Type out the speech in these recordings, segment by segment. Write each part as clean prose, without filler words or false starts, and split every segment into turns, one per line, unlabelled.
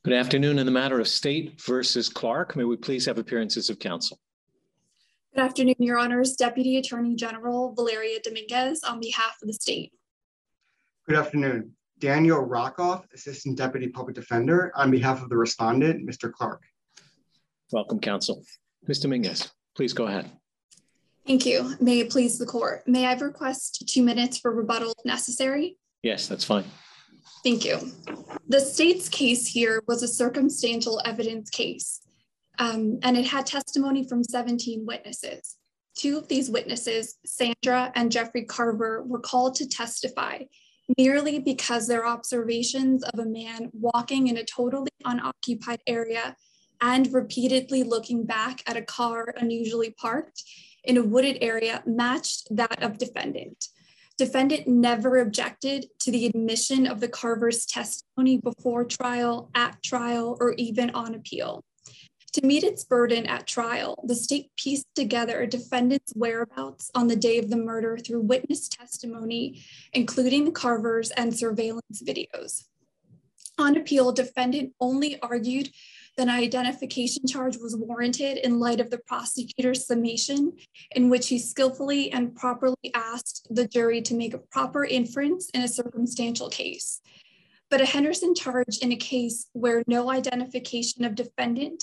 Good afternoon. In the matter of State versus Clark, may we please have appearances of counsel?
Good afternoon, Your Honors. Deputy Attorney General Valeria Dominguez on behalf of the state.
Good afternoon. Daniel Rockoff, Assistant Deputy Public Defender on behalf of the respondent, Mr. Clark.
Welcome, counsel. Ms. Dominguez, please go ahead.
Thank you. May it please the court. May I request 2 minutes for rebuttal if necessary?
Yes, that's fine.
Thank you. The state's case here was a circumstantial evidence case, and it had testimony from 17 witnesses. 2 of these witnesses, Sandra and Jeffrey Carver, were called to testify merely because their observations of a man walking in a totally unoccupied area and repeatedly looking back at a car unusually parked in a wooded area matched that of defendant. Defendant never objected to the admission of the Carver's testimony before trial, at trial, or even on appeal. To meet its burden at trial, the state pieced together defendant's whereabouts on the day of the murder through witness testimony, including the Carvers and surveillance videos. On appeal, defendant only argued that an identification charge was warranted in light of the prosecutor's summation, in which he skillfully and properly asked the jury to make a proper inference in a circumstantial case. But a Henderson charge in a case where no identification of defendant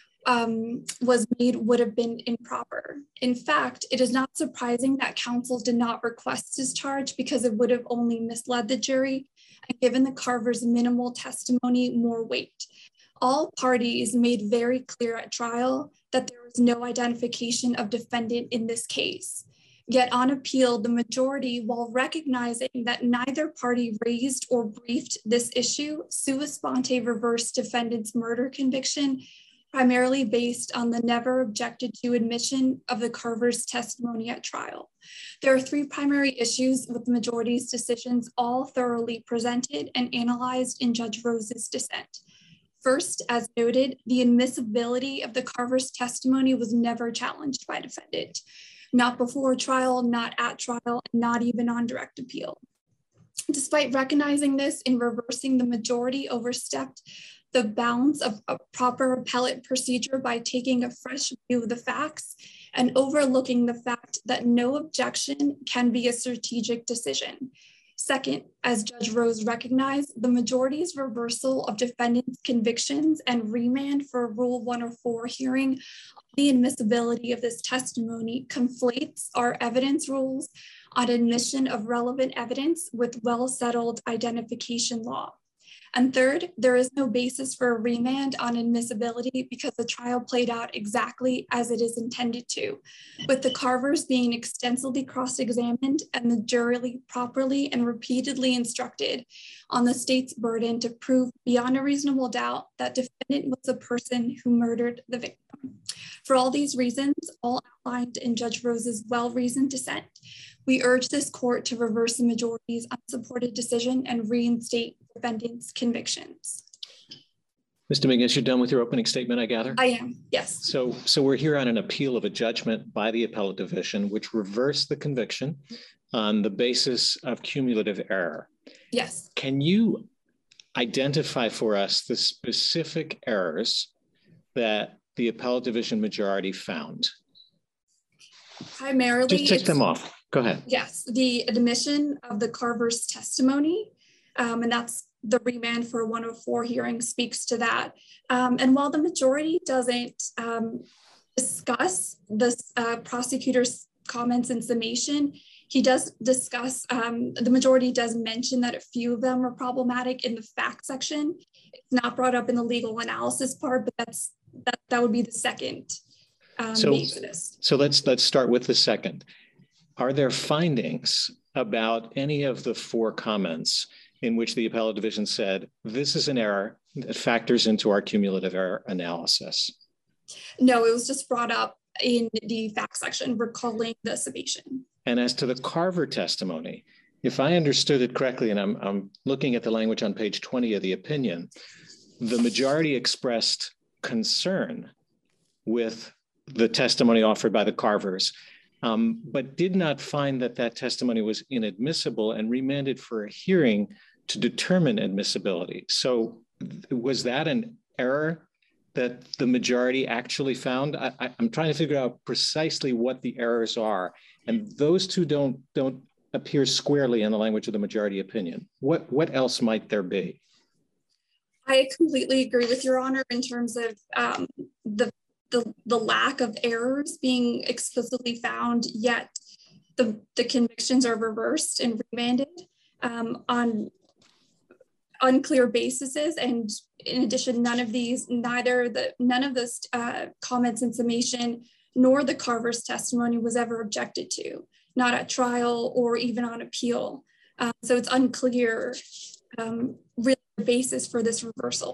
was made would have been improper. In fact, it is not surprising that counsel did not request his charge because it would have only misled the jury and given the Carver's minimal testimony more weight. All parties made very clear at trial that there was no identification of defendant in this case. Yet on appeal, the majority, while recognizing that neither party raised or briefed this issue, sua sponte reversed defendant's murder conviction, primarily based on the never objected to admission of the Carver's testimony at trial. There are 3 primary issues with the majority's decisions, all thoroughly presented and analyzed in Judge Rose's dissent. First, as noted, the admissibility of the Carver's testimony was never challenged by defendant, not before trial, not at trial, and not even on direct appeal. Despite recognizing this, in reversing, the majority overstepped the bounds of a proper appellate procedure by taking a fresh view of the facts and overlooking the fact that no objection can be a strategic decision. Second, as Judge Rose recognized, the majority's reversal of defendant's convictions and remand for a Rule 104 hearing on the admissibility of this testimony conflates our evidence rules on admission of relevant evidence with well-settled identification law. And third, there is no basis for a remand on admissibility because the trial played out exactly as it is intended to, with the Carvers being extensively cross-examined and the jury properly and repeatedly instructed on the state's burden to prove beyond a reasonable doubt that defendant was the person who murdered the victim. For all these reasons, all outlined in Judge Rose's well-reasoned dissent, we urge this court to reverse the majority's unsupported decision and reinstate defendant's convictions.
Ms. Dominguez, you're done with your opening statement, I gather?
I am, yes.
So we're here on an appeal of a judgment by the appellate division, which reversed the conviction on the basis of cumulative error.
Yes.
Can you identify for us the specific errors that the appellate division majority found?
Primarily,
just tick them off. Go ahead.
Yes, the admission of the Carver's testimony, and that's the remand for a 104 hearing speaks to that. And while the majority doesn't discuss this prosecutor's comments in summation, he does discuss, the majority does mention that a few of them are problematic in the fact section. It's not brought up in the legal analysis part, but that would be the second basis. So
let's start with the second. Are there findings about any of the 4 comments in which the appellate division said, this is an error that factors into our cumulative error analysis?
No, it was just brought up in the fact section, recalling the summation.
And as to the Carver testimony, if I understood it correctly, and I'm looking at the language on page 20 of the opinion, the majority expressed concern with the testimony offered by the Carvers, but did not find that testimony was inadmissible and remanded for a hearing to determine admissibility. So was that an error that the majority actually found? I'm trying to figure out precisely what the errors are, and those two don't appear squarely in the language of the majority opinion. What else might there be?
I completely agree with Your Honor in terms of the lack of errors being explicitly found, yet the convictions are reversed and remanded on unclear bases. And in addition, none of those comments in summation nor the Carver's testimony was ever objected to, not at trial or even on appeal. So it's unclear really the basis for this reversal.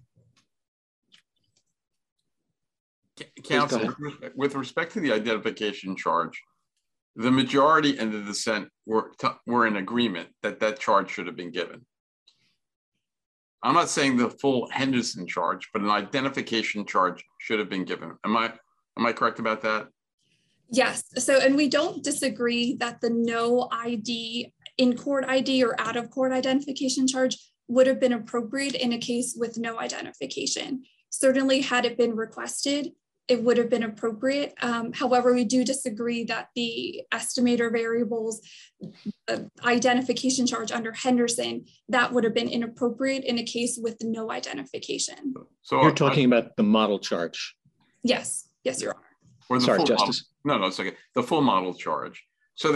Counsel, with respect to the identification charge, the majority and the dissent were in agreement that charge should have been given. I'm not saying the full Henderson charge, but an identification charge should have been given. Am I correct about that?
Yes. So, and we don't disagree that the no ID, in-court ID or out-of-court identification charge would have been appropriate in a case with no identification. Certainly, had it been requested, it would have been appropriate. However, we do disagree that the estimator variables identification charge under Henderson, that would have been inappropriate in a case with no identification.
So you're talking about the model charge?
Yes. Yes, Your Honor.
Or the Sorry, Justice.
No, it's okay. The full model charge. So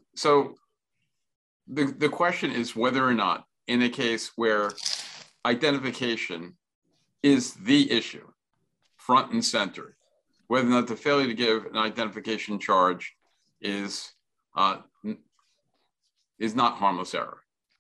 the question is whether or not in a case where identification is the issue, front and center, whether or not the failure to give an identification charge is not harmless error.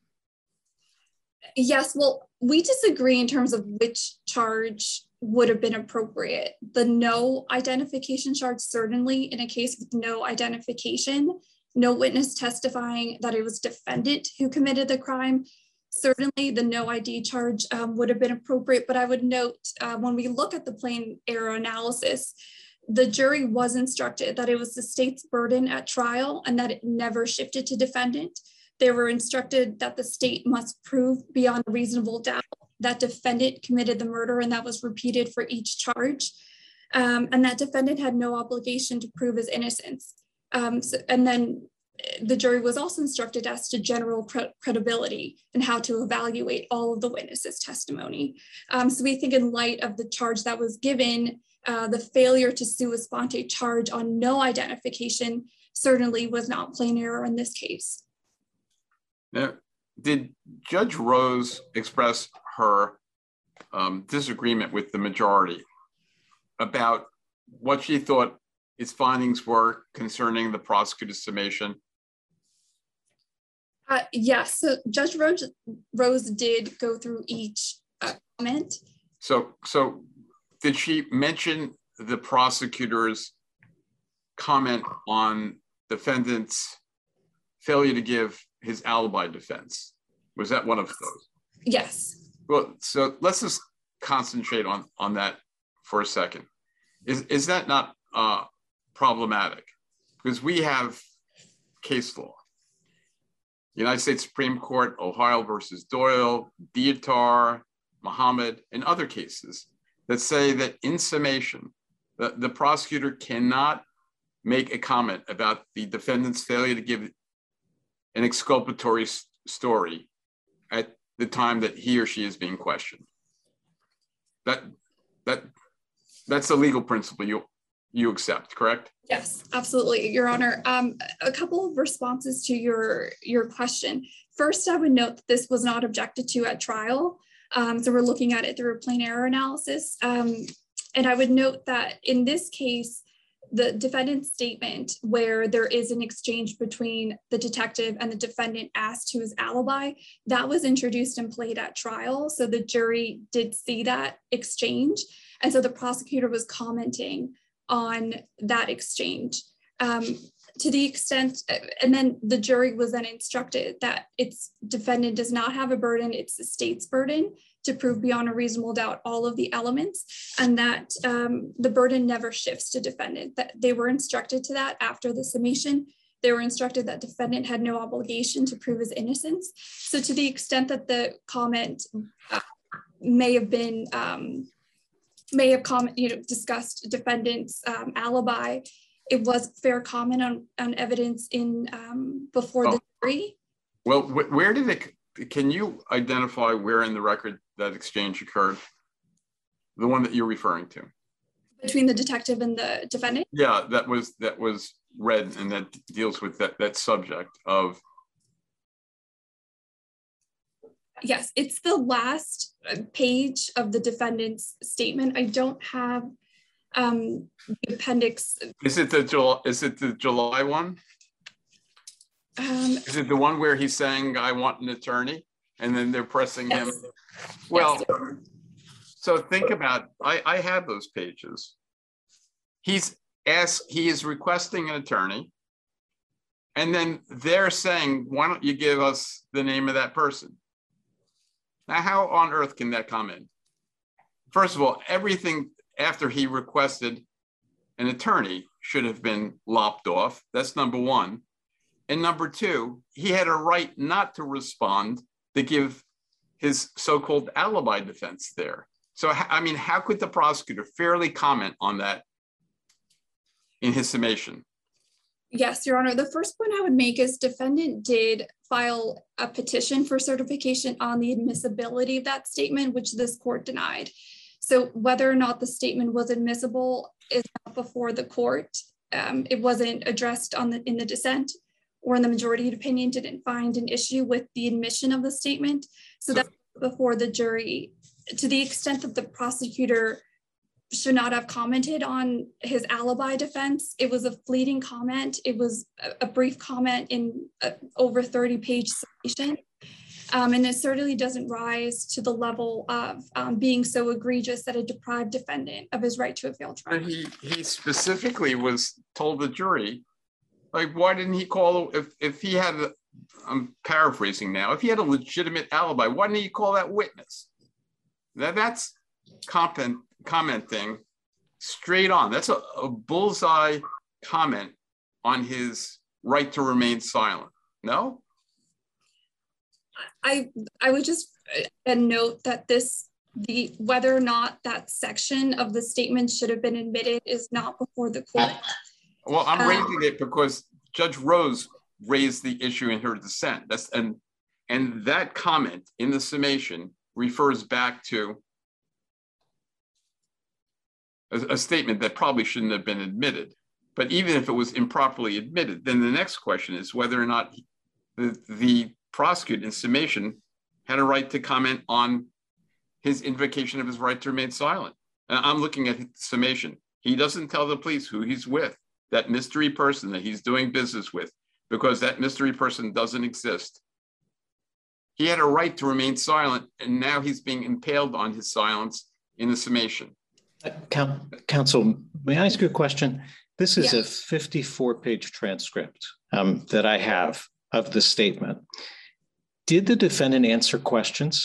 Yes, well, we disagree in terms of which charge would have been appropriate. The no identification charge, certainly in a case with no identification, no witness testifying that it was defendant who committed the crime, certainly the no ID charge would have been appropriate. But I would note when we look at the plain error analysis, the jury was instructed that it was the state's burden at trial and that it never shifted to defendant. They were instructed that the state must prove beyond a reasonable doubt that defendant committed the murder, and that was repeated for each charge, and that defendant had no obligation to prove his innocence. And then the jury was also instructed as to general credibility and how to evaluate all of the witnesses' testimony. So we think in light of the charge that was given, the failure to sua sponte charge on no identification certainly was not plain error in this case.
Now, did Judge Rose express her disagreement with the majority about what she thought its findings were concerning the prosecutor's summation?
Yes, so Judge Rose did go through each comment.
So did she mention the prosecutor's comment on defendant's failure to give his alibi defense? Was that one of those?
Yes.
Well, so let's just concentrate on that for a second. Is that not problematic? Because we have case law. United States Supreme Court, Ohio versus Doyle, Dietar, Muhammad, and other cases that say that in summation, the prosecutor cannot make a comment about the defendant's failure to give an exculpatory story at the time that he or she is being questioned. That's a legal principle you accept, correct?
Yes, absolutely, Your Honor. A couple of responses to your question. First, I would note that this was not objected to at trial. So we're looking at it through a plain error analysis. And I would note that in this case, the defendant's statement where there is an exchange between the detective and the defendant as to his alibi, that was introduced and played at trial. So the jury did see that exchange. And so the prosecutor was commenting on that exchange to the extent, and then the jury was then instructed that its defendant does not have a burden, it's the state's burden to prove beyond a reasonable doubt all of the elements, and that the burden never shifts to defendant. That they were instructed to that after the summation. They were instructed that defendant had no obligation to prove his innocence. So to the extent that the comment may have discussed defendant's alibi. It was fair comment on evidence in before the jury.
Well, where did it? Can you identify where in the record that exchange occurred? The one that you're referring to,
between the detective and the defendant.
Yeah, that was read, and that deals with that subject of.
Yes, it's the last page of the defendant's statement. I don't have the appendix.
Is it the July one? Is it the one where he's saying, "I want an attorney," and then they're pressing him? Well, yes. So think about. I have those pages. He is requesting an attorney, and then they're saying, "Why don't you give us the name of that person?" Now, how on earth can that come in? First of all, everything after he requested an attorney should have been lopped off. That's number one. And number two, he had a right not to respond to give his so-called alibi defense there. So, I mean, how could the prosecutor fairly comment on that in his summation?
Yes, Your Honor. The first point I would make is defendant did file a petition for certification on the admissibility of that statement, which this court denied. So whether or not the statement was admissible is not before the court. It wasn't addressed in the dissent, or in the majority opinion didn't find an issue with the admission of the statement. So that's before the jury. To the extent that the prosecutor should not have commented on his alibi defense, it was a fleeting comment. It was a brief comment in over 30-page summation. And it certainly doesn't rise to the level of being so egregious that it deprived defendant of his right to a fair trial.
But he specifically was told the jury, like, why didn't he call, if he had, I'm paraphrasing now, if he had a legitimate alibi, why didn't he call that witness? That's commenting straight on. That's a bullseye comment on his right to remain silent. No?
I would just note that whether or not that section of the statement should have been admitted is not before the court.
Well, I'm raising it because Judge Rose raised the issue in her dissent. And that comment in the summation refers back to a statement that probably shouldn't have been admitted. But even if it was improperly admitted, then the next question is whether or not the prosecutor in summation had a right to comment on his invocation of his right to remain silent. And I'm looking at the summation. He doesn't tell the police who he's with, that mystery person that he's doing business with, because that mystery person doesn't exist. He had a right to remain silent, and now he's being impaled on his silence in the summation.
Counsel, may I ask you a question? This is a 54-page transcript that I have of the statement. Did the defendant answer questions?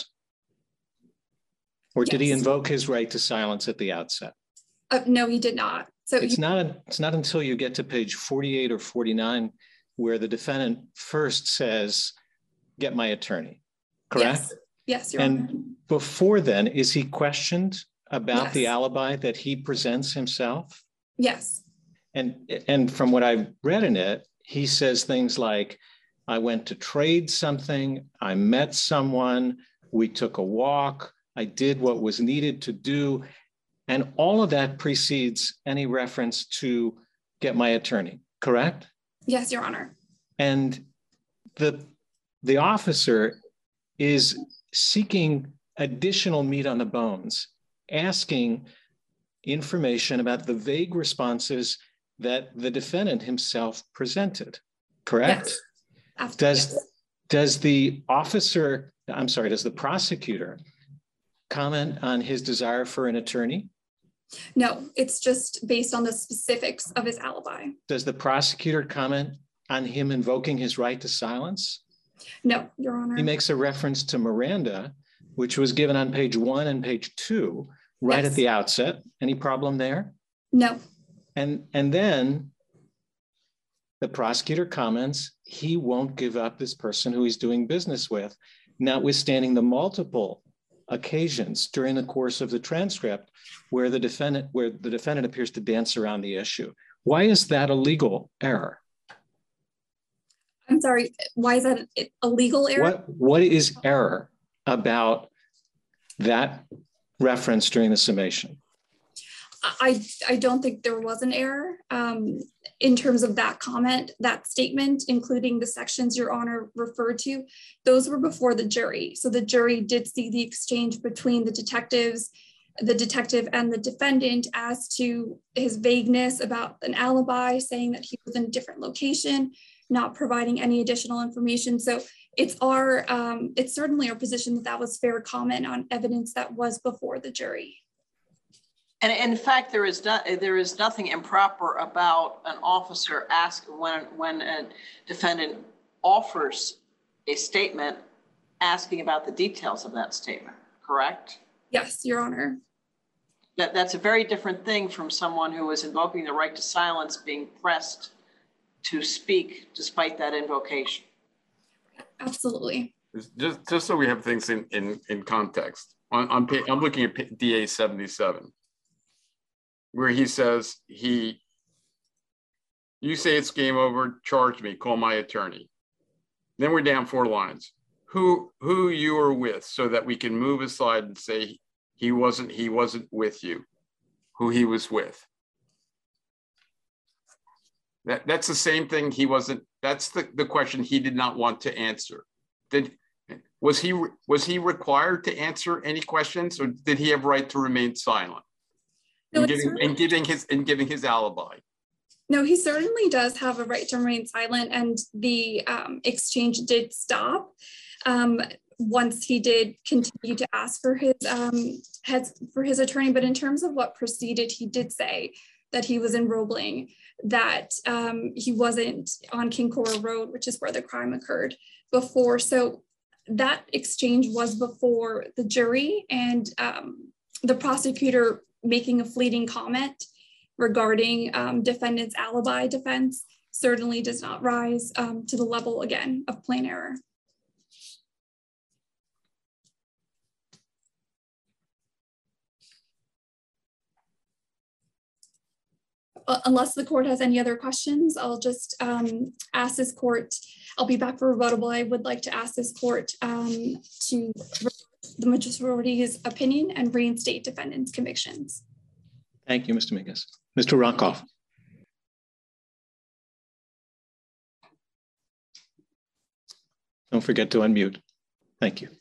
Or did he invoke his right to silence at the outset?
No, he did not. So
it's not until you get to page 48 or 49 where the defendant first says, "Get my attorney," correct?
Yes, Your Honor.
And before then, is he questioned about the alibi that he presents himself?
Yes.
And from what I've read in it, he says things like, "I went to trade something, I met someone, we took a walk, I did what was needed to do." And all of that precedes any reference to "get my attorney," correct?
Yes, Your Honor.
And the officer is seeking additional meat on the bones, asking information about the vague responses that the defendant himself presented, correct?
Yes.
Does the prosecutor comment on his desire for an attorney?
No, it's just based on the specifics of his alibi.
Does the prosecutor comment on him invoking his right to silence?
No, Your Honor.
He makes a reference to Miranda, which was given on page 1 and page 2, right at the outset. Any problem there?
No.
And then the prosecutor comments he won't give up this person who he's doing business with, notwithstanding the multiple occasions during the course of the transcript where the defendant appears to dance around the issue. Why is that a legal error?
I'm sorry, why is that a legal error?
What is error about that reference during the summation?
I don't think there was an error in terms of that comment, that statement, including the sections Your Honor referred to. Those were before the jury. So the jury did see the exchange between the detective and the defendant as to his vagueness about an alibi, saying that he was in a different location, not providing any additional information. So it's certainly our position that that was fair comment on evidence that was before the jury.
And in fact, there is nothing improper about an officer when a defendant offers a statement asking about the details of that statement, correct?
Yes, Your Honor.
That's a very different thing from someone who is invoking the right to silence being pressed to speak despite that invocation. Absolutely.
Just so we have things in context, I'm looking at DA 77. Where he says, you say it's game over, charge me, call my attorney. Then we're down 4 lines. Who you are with, so that we can move aside and say he wasn't with you, who he was with. That's the same thing he wasn't, that's the question he did not want to answer. Was he required to answer any questions, or did he have right to remain silent?
No,
giving his alibi.
No, he certainly does have a right to remain silent, and the exchange did stop once he did continue to ask for his attorney. But in terms of what proceeded, he did say that he was in Roebling, that he wasn't on King Cora Road, which is where the crime occurred before. So that exchange was before the jury, and the prosecutor making a fleeting comment regarding defendant's alibi defense certainly does not rise to the level, again, of plain error. Unless the court has any other questions, I'll just ask this court, I'll be back for rebuttal. I would like to ask this court to the majority's opinion and reinstate defendant's convictions.
Thank you, Mr. Mingus. Mr. Rockoff. Don't forget to unmute. Thank you.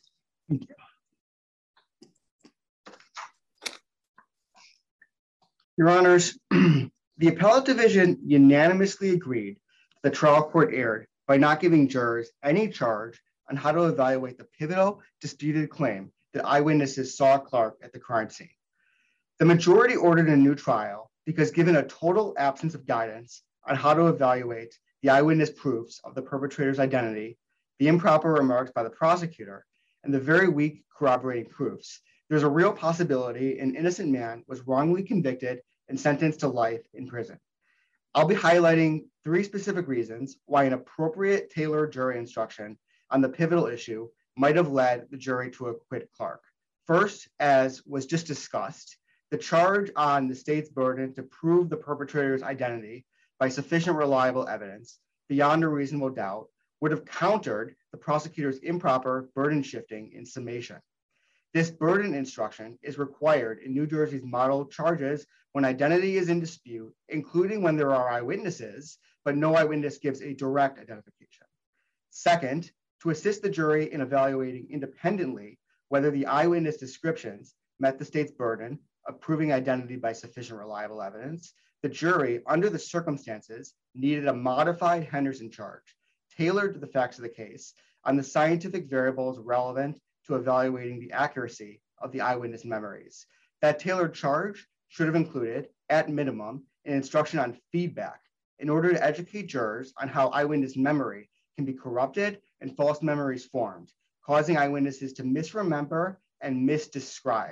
Your Honors, the appellate division unanimously agreed the trial court erred by not giving jurors any charge on how to evaluate the pivotal disputed claim that eyewitnesses saw Clark at the crime scene. The majority ordered a new trial because, given a total absence of guidance on how to evaluate the eyewitness proofs of the perpetrator's identity, the improper remarks by the prosecutor, and the very weak corroborating proofs, there's a real possibility an innocent man was wrongly convicted and sentenced to life in prison. I'll be highlighting 3 specific reasons why an appropriate tailored jury instruction on the pivotal issue might have led the jury to acquit Clark. First, as was just discussed, the charge on the state's burden to prove the perpetrator's identity by sufficient reliable evidence beyond a reasonable doubt would have countered the prosecutor's improper burden shifting in summation. This burden instruction is required in New Jersey's model charges when identity is in dispute, including when there are eyewitnesses, but no eyewitness gives a direct identification. Second, to assist the jury in evaluating independently whether the eyewitness descriptions met the state's burden of proving identity by sufficient reliable evidence, the jury, under the circumstances, needed a modified Henderson charge tailored to the facts of the case on the scientific variables relevant to evaluating the accuracy of the eyewitness memories. That tailored charge should have included, at minimum, an instruction on feedback in order to educate jurors on how eyewitness memory can be corrupted and false memories formed, causing eyewitnesses to misremember and misdescribe.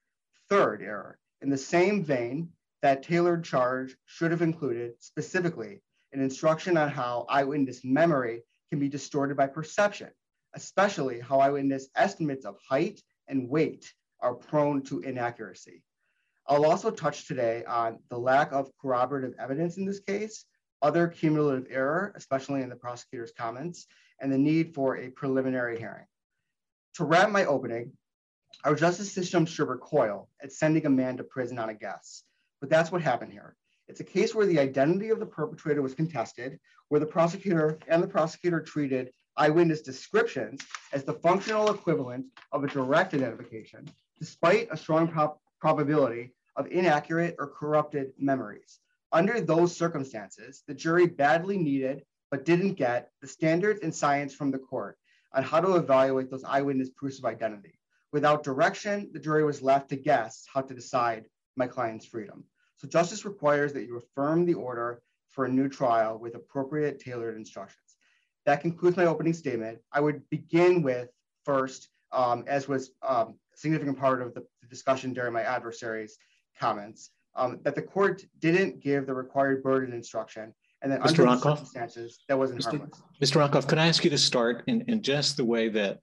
Third error, in the same vein, that tailored charge should have included specifically an instruction on how eyewitness memory can be distorted by perception, especially how eyewitness estimates of height and weight are prone to inaccuracy. I'll also touch today on the lack of corroborative evidence in this case, other cumulative error, especially in the prosecutor's comments, and the need for a preliminary hearing. To wrap my opening, our justice system should recoil at sending a man to prison on a guess, but that's what happened here. It's a case where the identity of the perpetrator was contested, where the prosecutor treated eyewitness descriptions as the functional equivalent of a direct identification, despite a strong probability of inaccurate or corrupted memories. Under those circumstances, the jury badly needed, but didn't get, the standards and science from the court on how to evaluate those eyewitness proofs of identity. Without direction, the jury was left to guess how to decide my client's freedom. So justice requires that you affirm the order for a new trial with appropriate tailored instructions. That concludes my opening statement. I would begin with first, as was a significant part of the discussion during my adversary's comments, that the court didn't give the required burden instruction, and that under the circumstances, that wasn't harmless.
Mr. Rockoff, could I ask you to start in just the way that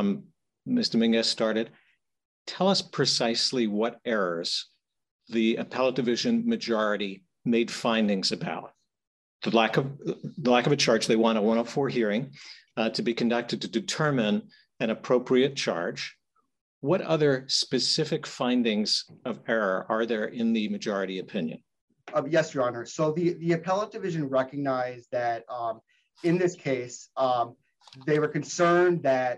Ms. Dominguez started? Tell us precisely what errors the appellate division majority made findings about. The lack of a charge. They want a 104 hearing to be conducted to determine an appropriate charge. What other specific findings of error are there in the majority opinion?
Yes, Your Honor. So the appellate division recognized that in this case, they were concerned that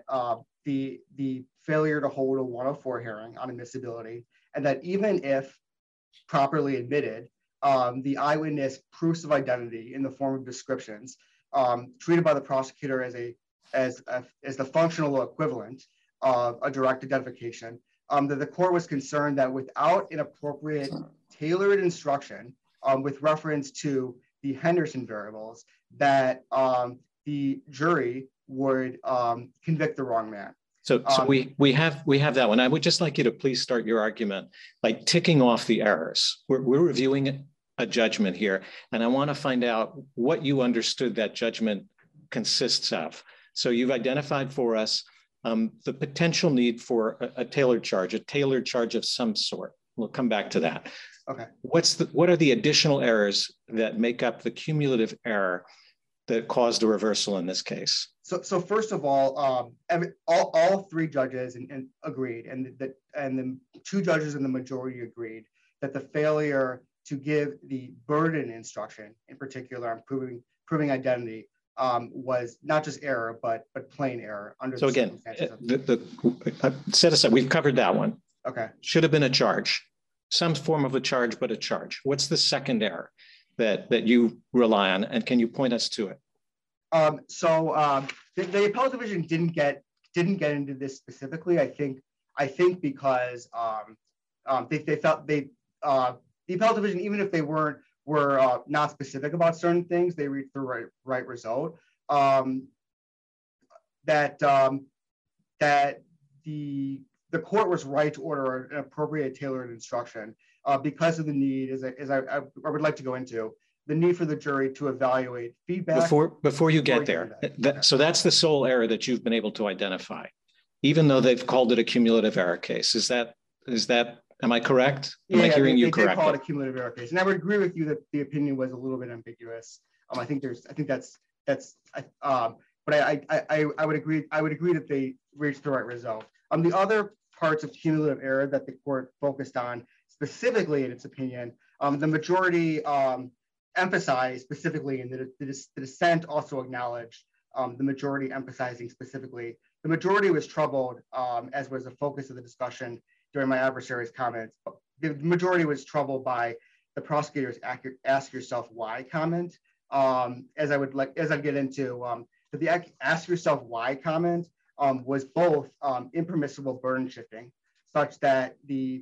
the failure to hold a 104 hearing on admissibility, and that even if properly admitted, the eyewitness proofs of identity in the form of descriptions treated by the prosecutor as the functional equivalent of a direct identification, that the court was concerned that without an appropriate tailored instruction with reference to the Henderson variables, that the jury would convict the wrong man.
So we have that one. I would just like you to please start your argument by ticking off the errors. We're reviewing a judgment here, and I want to find out what you understood that judgment consists of. So you've identified for us the potential need for a tailored charge of some sort. We'll come back to that.
Okay.
What are the additional errors that make up the cumulative error that caused a reversal in this case?
So first of all three judges agreed, and the two judges in the majority agreed that the failure to give the burden instruction, in particular on proving identity, was not just error, but plain error under the circumstances.
Set aside, we've covered that one.
Okay.
Should have been a charge, some form of a charge, but a charge. What's the second error that you rely on, and can you point us to it?
The appellate division didn't get into this specifically. I think because they felt the appellate division, even if they were not specific about certain things, they reached the right result. That the court was right to order an appropriate tailored instruction because of the need, as I would like to go into, the need for the jury to evaluate feedback.
Before you get there, so that's the sole error that you've been able to identify, even though they've called it a cumulative error case. Is that? Am I correct? Am I hearing you correctly?
They call it a cumulative error case, and I would agree with you that the opinion was a little bit ambiguous. I think that's. But I would agree. I would agree that they reached the right result. The other parts of cumulative error that the court focused on specifically in its opinion, the majority emphasized specifically, and the dissent also acknowledged, the majority emphasizing specifically, the majority was troubled, as was the focus of the discussion during my adversary's comments. The majority was troubled by the prosecutor's ask yourself why comment. As I get into, the ask yourself why comment was both impermissible burden shifting, such that the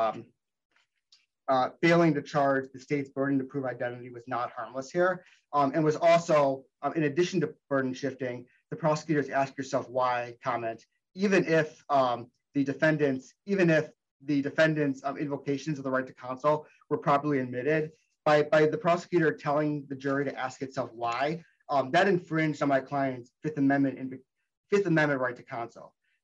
failing to charge the state's burden to prove identity was not harmless here, and was also, in addition to burden shifting, the prosecutor's ask yourself why comment, even if the defendant's invocations of the right to counsel were properly admitted, by the prosecutor telling the jury to ask itself why, that infringed on my client's Fifth Amendment right to counsel.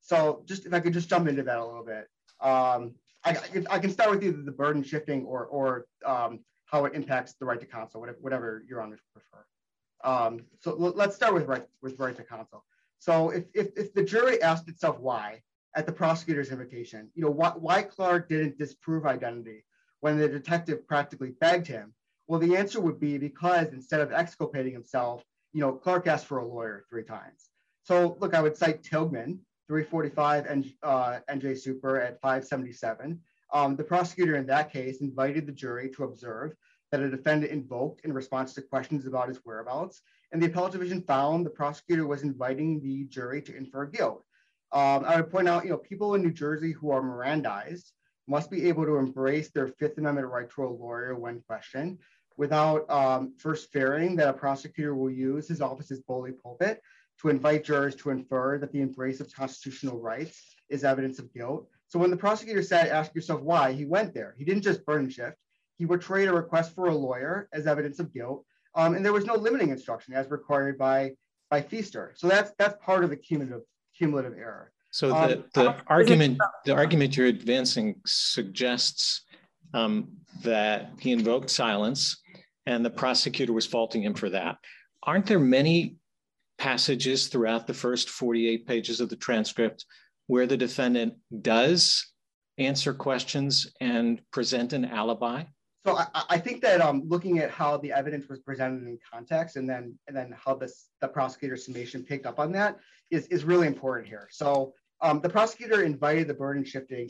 So just if I could just jump into that a little bit. I can start with either the burden shifting or how it impacts the right to counsel, whatever your honors prefer. So let's start with right to counsel. So if the jury asked itself why at the prosecutor's invitation, why Clark didn't disprove identity when the detective practically begged him, well, the answer would be because instead of exculpating himself, Clark asked for a lawyer 3 times. So look, I would cite Tilghman, 345 and NJ Super at 577. The prosecutor in that case invited the jury to observe that a defendant invoked in response to questions about his whereabouts, and the appellate division found the prosecutor was inviting the jury to infer guilt. I would point out, people in New Jersey who are Mirandized must be able to embrace their Fifth Amendment right to a lawyer when questioned, without first fearing that a prosecutor will use his office's bully pulpit to invite jurors to infer that the embrace of constitutional rights is evidence of guilt. So when the prosecutor said, ask yourself why, he went there. He didn't just burden shift. He portrayed a request for a lawyer as evidence of guilt. And there was no limiting instruction as required by Feaster. So that's part of the cumulative error.
So the argument you're advancing suggests that he invoked silence and the prosecutor was faulting him for that. Aren't there many passages throughout the first 48 pages of the transcript where the defendant does answer questions and present an alibi?
So I think that looking at how the evidence was presented in context and then how the prosecutor's summation picked up on that is really important here. So the prosecutor invited the burden shifting.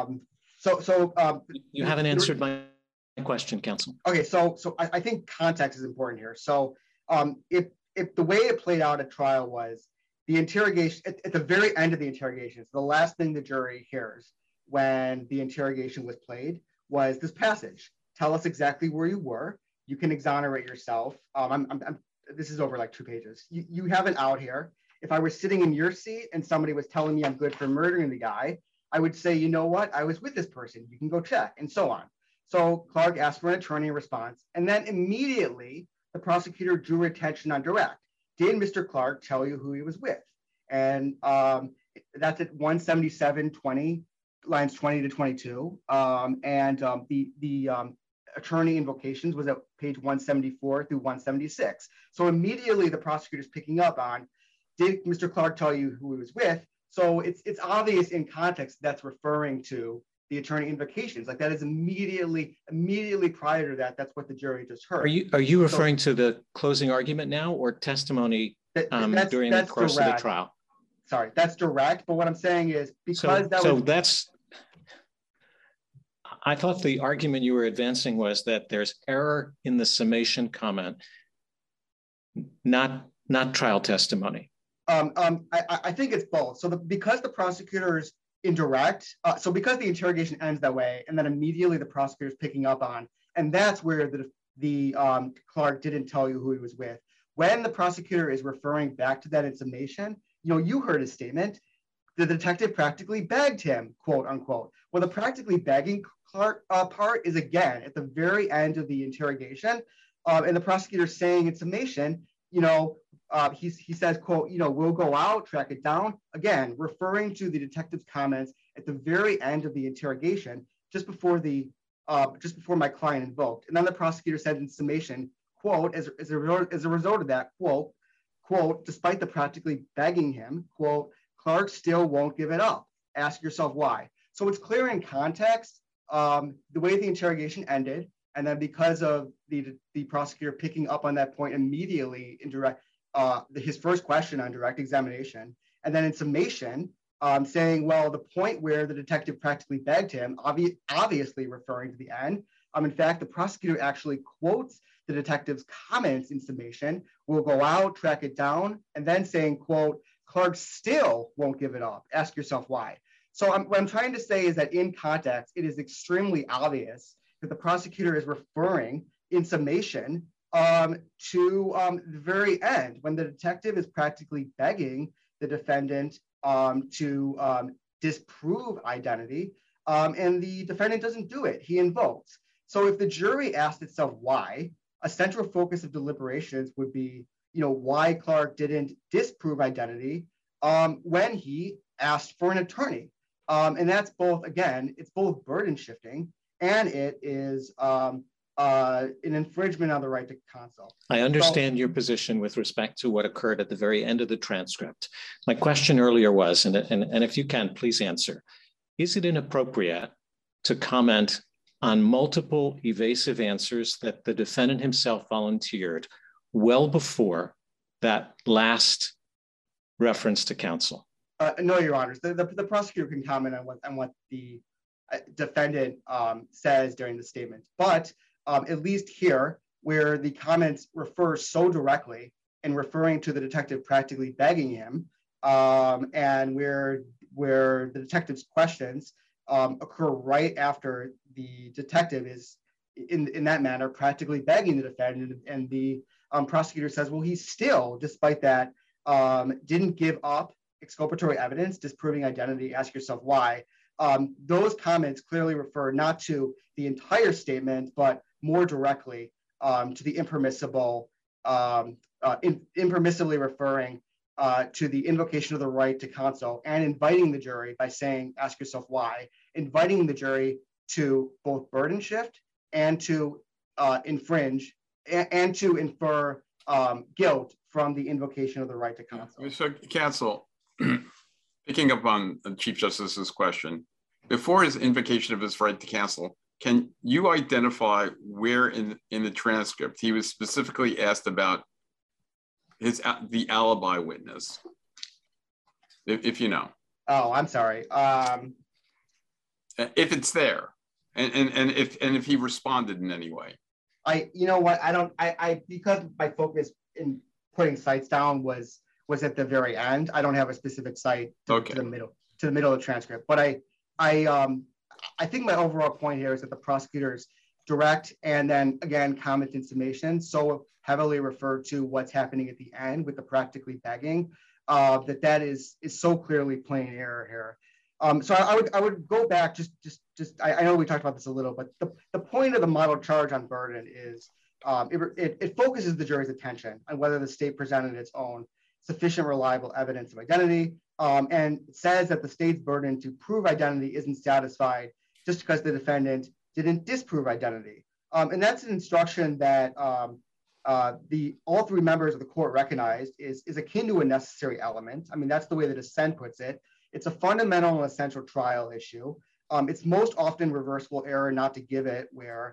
You haven't answered my question, counsel.
Okay, so I think context is important here. So if the way it played out at trial was the interrogation, at the very end of the interrogation, it's the last thing the jury hears when the interrogation was played was this passage. Tell us exactly where you were. You can exonerate yourself. This is over like 2 pages. You have an out here. If I was sitting in your seat and somebody was telling me I'm good for murdering the guy, I would say, you know what? I was with this person. You can go check, and so on. So Clark asked for an attorney in response, and then immediately the prosecutor drew attention on direct. Did Mr. Clark tell you who he was with? And that's at 177:20, lines 20 to 22. The attorney invocations was at page 174 through 176. So immediately the prosecutor's picking up on, did Mr. Clark tell you who he was with? So it's obvious in context that's referring to the attorney invocations. Like that is immediately prior to that. That's what the jury just heard.
Are you referring to the closing argument now or testimony during the course
direct.
of the trial?
Sorry, that's direct. But what I'm saying is
I thought the argument you were advancing was that there's error in the summation comment, not trial testimony.
I think it's both. So because the prosecutor's indirect, so because the interrogation ends that way, and then immediately the prosecutor's picking up on, and that's where the Clark didn't tell you who he was with. When the prosecutor is referring back to that in summation, you heard his statement. The detective practically begged him, quote unquote. Well, the practically begging Clark part is again at the very end of the interrogation, and the prosecutor saying in summation, he says, quote, we'll go out, track it down. Again, referring to the detective's comments at the very end of the interrogation, just before my client invoked. And then the prosecutor said in summation, quote, as a result of that, quote, despite the practically begging him, quote, Clark still won't give it up. Ask yourself why. So it's clear in context, the way the interrogation ended, and then because of the prosecutor picking up on that point immediately in direct, his first question on direct examination, and then in summation, saying, well, the point where the detective practically begged him, obviously referring to the end. In fact, the prosecutor actually quotes the detective's comments in summation, we'll go out, track it down, and then saying, quote, Clark still won't give it up. Ask yourself why. So what I'm trying to say is that in context, it is extremely obvious that the prosecutor is referring in summation to the very end when the detective is practically begging the defendant to disprove identity, and the defendant doesn't do it. He invokes. So if the jury asked itself why, a central focus of deliberations would be, why Clark didn't disprove identity when he asked for an attorney. And that's both, again, it's both burden shifting and it is an infringement on the right to counsel.
I understand your position with respect to what occurred at the very end of the transcript. My question earlier was, and if you can, please answer, is it inappropriate to comment on multiple evasive answers that the defendant himself volunteered well before that last reference to counsel?
No, Your Honors. The prosecutor can comment on what the defendant says during the statement, but at least here, where the comments refer so directly and referring to the detective practically begging him, and where the detective's questions occur right after the detective is in that manner practically begging the defendant, and the prosecutor says, well, he still, despite that, didn't give up exculpatory evidence disproving identity. Ask yourself why. Those comments clearly refer not to the entire statement, but more directly to the impermissibly referring to the invocation of the right to counsel and inviting the jury by saying, ask yourself why, inviting the jury to both burden shift and to infringe and to infer guilt from the invocation of the right to counsel.
So, counsel, picking up on Chief Justice's question, before his invocation of his right to counsel, can you identify where in the transcript he was specifically asked about the alibi witness, if you know?
Oh, I'm sorry.
If it's there, and if he responded in any way.
You know what? I because my focus in putting cites down was at the very end. I don't have a specific cite to the middle of the transcript, but I think my overall point here is that the prosecutors direct and then again comment in summation so heavily refer to what's happening at the end with the practically begging that is so clearly plain error here. So I would go back I know we talked about this a little, but the point of the model charge on burden is it focuses the jury's attention on whether the state presented its own sufficient reliable evidence of identity, and says that the state's burden to prove identity isn't satisfied just because the defendant didn't disprove identity. And that's an instruction that all three members of the court recognized is akin to a necessary element. I mean, that's the way the dissent puts it. It's a fundamental and essential trial issue. It's most often reversible error not to give it where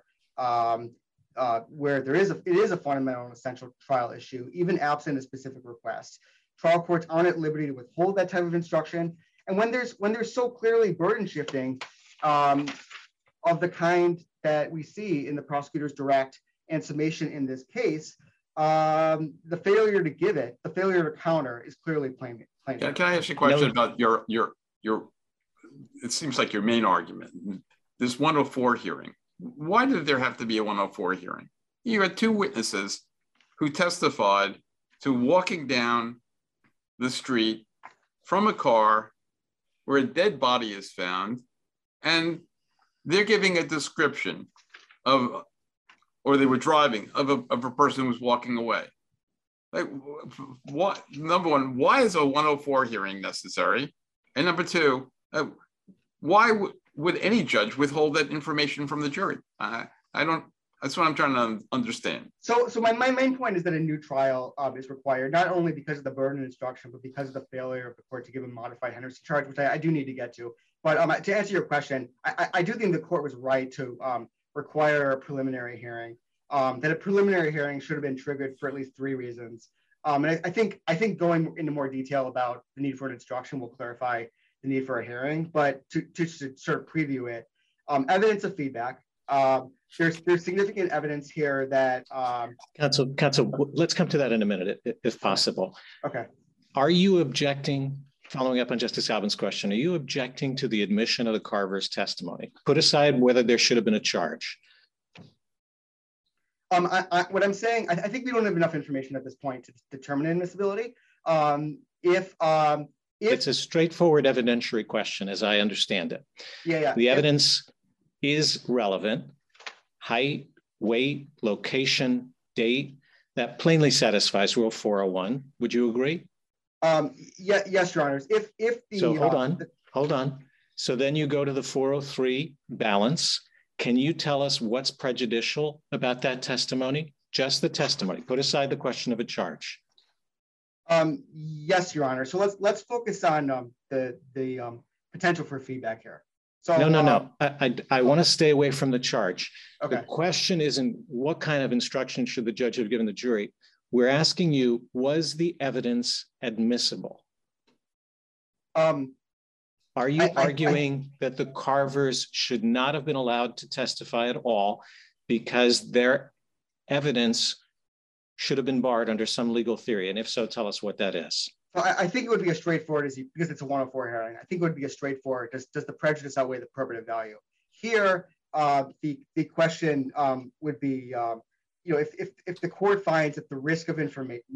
it is a fundamental and essential trial issue, even absent a specific request. Trial courts aren't at liberty to withhold that type of instruction. And when there's so clearly burden shifting of the kind that we see in the prosecutor's direct and summation in this case, the failure to give it, the failure to counter is clearly plain.
Can I ask you a question about your it seems like your main argument, this 104 hearing? Why did there have to be a 104 hearing? You had two witnesses who testified to walking down the street from a car where a dead body is found, and they're giving a description of, or they were driving, of a person who was walking away. Like, what? Number one, why is a 104 hearing necessary? And number two, why would any judge withhold that information from the jury? That's what I'm trying to understand.
So my main point is that a new trial is required, not only because of the burden instruction, but because of the failure of the court to give a modified Henderson charge, which I do need to get to. But to answer your question, I do think the court was right to require a preliminary hearing, that a preliminary hearing should have been triggered for at least 3 reasons. And I think going into more detail about the need for an instruction will clarify the need for a hearing, but to sort of preview it, evidence of feedback. There's significant evidence here that
Counsel, let's come to that in a minute, if possible.
Okay.
Are you objecting, following up on Justice Albin's question, are you objecting to the admission of the Carver's testimony? Put aside whether there should have been a charge.
What I'm saying, I think we don't have enough information at this point to determine admissibility. If
it's a straightforward evidentiary question, as I understand it.
Yeah.
The evidence is relevant. Height, weight, location, date, that plainly satisfies Rule 401. Would you agree?
Yes, Your Honors. If the
so hold on. So then you go to the 403 balance. Can you tell us what's prejudicial about that testimony? Just the testimony. Put aside the question of a charge.
Yes, Your Honor. So let's focus on the potential for feedback here. So
No. I want to stay away from the charge.
Okay.
The question isn't what kind of instruction should the judge have given the jury. We're asking you, was the evidence admissible? Are you arguing that the Carvers should not have been allowed to testify at all because their evidence should have been barred under some legal theory? And if so, tell us what that is.
So I think it would be a straightforward, because it's a 104 hearing. I think it would be a straightforward, does the prejudice outweigh the probative value? Here, the question would be, if the court finds that the risk of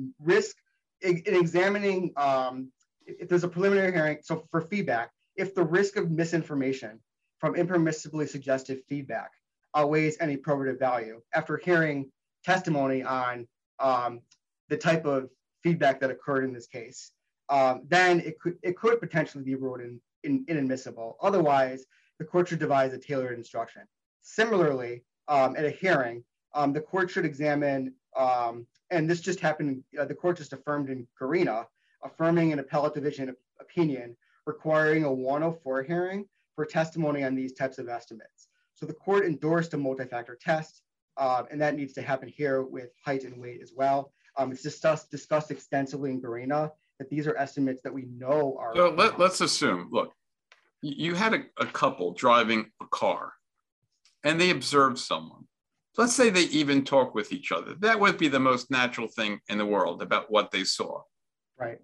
in examining, if there's a preliminary hearing, so for feedback, if the risk of misinformation from impermissibly suggestive feedback outweighs any probative value after hearing testimony on the type of feedback that occurred in this case, then it could potentially be ruled inadmissible. Otherwise, the court should devise a tailored instruction. Similarly, at a hearing, the court should examine, and this just happened, the court just affirmed in Garina, affirming an appellate division opinion requiring a 104 hearing for testimony on these types of estimates. So the court endorsed a multi-factor test, and that needs to happen here with height and weight as well. It's discussed extensively in Garina that these are estimates that we know are.
So let's assume, look, you had a couple driving a car and they observed someone. Let's say they even talk with each other. That would be the most natural thing in the world about what they saw.
Right.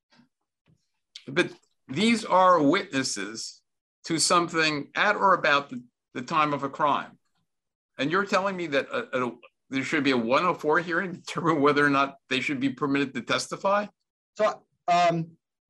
But these are witnesses to something at or about the time of a crime. And you're telling me that there should be a 104 hearing to determine whether or not they should be permitted to testify?
So I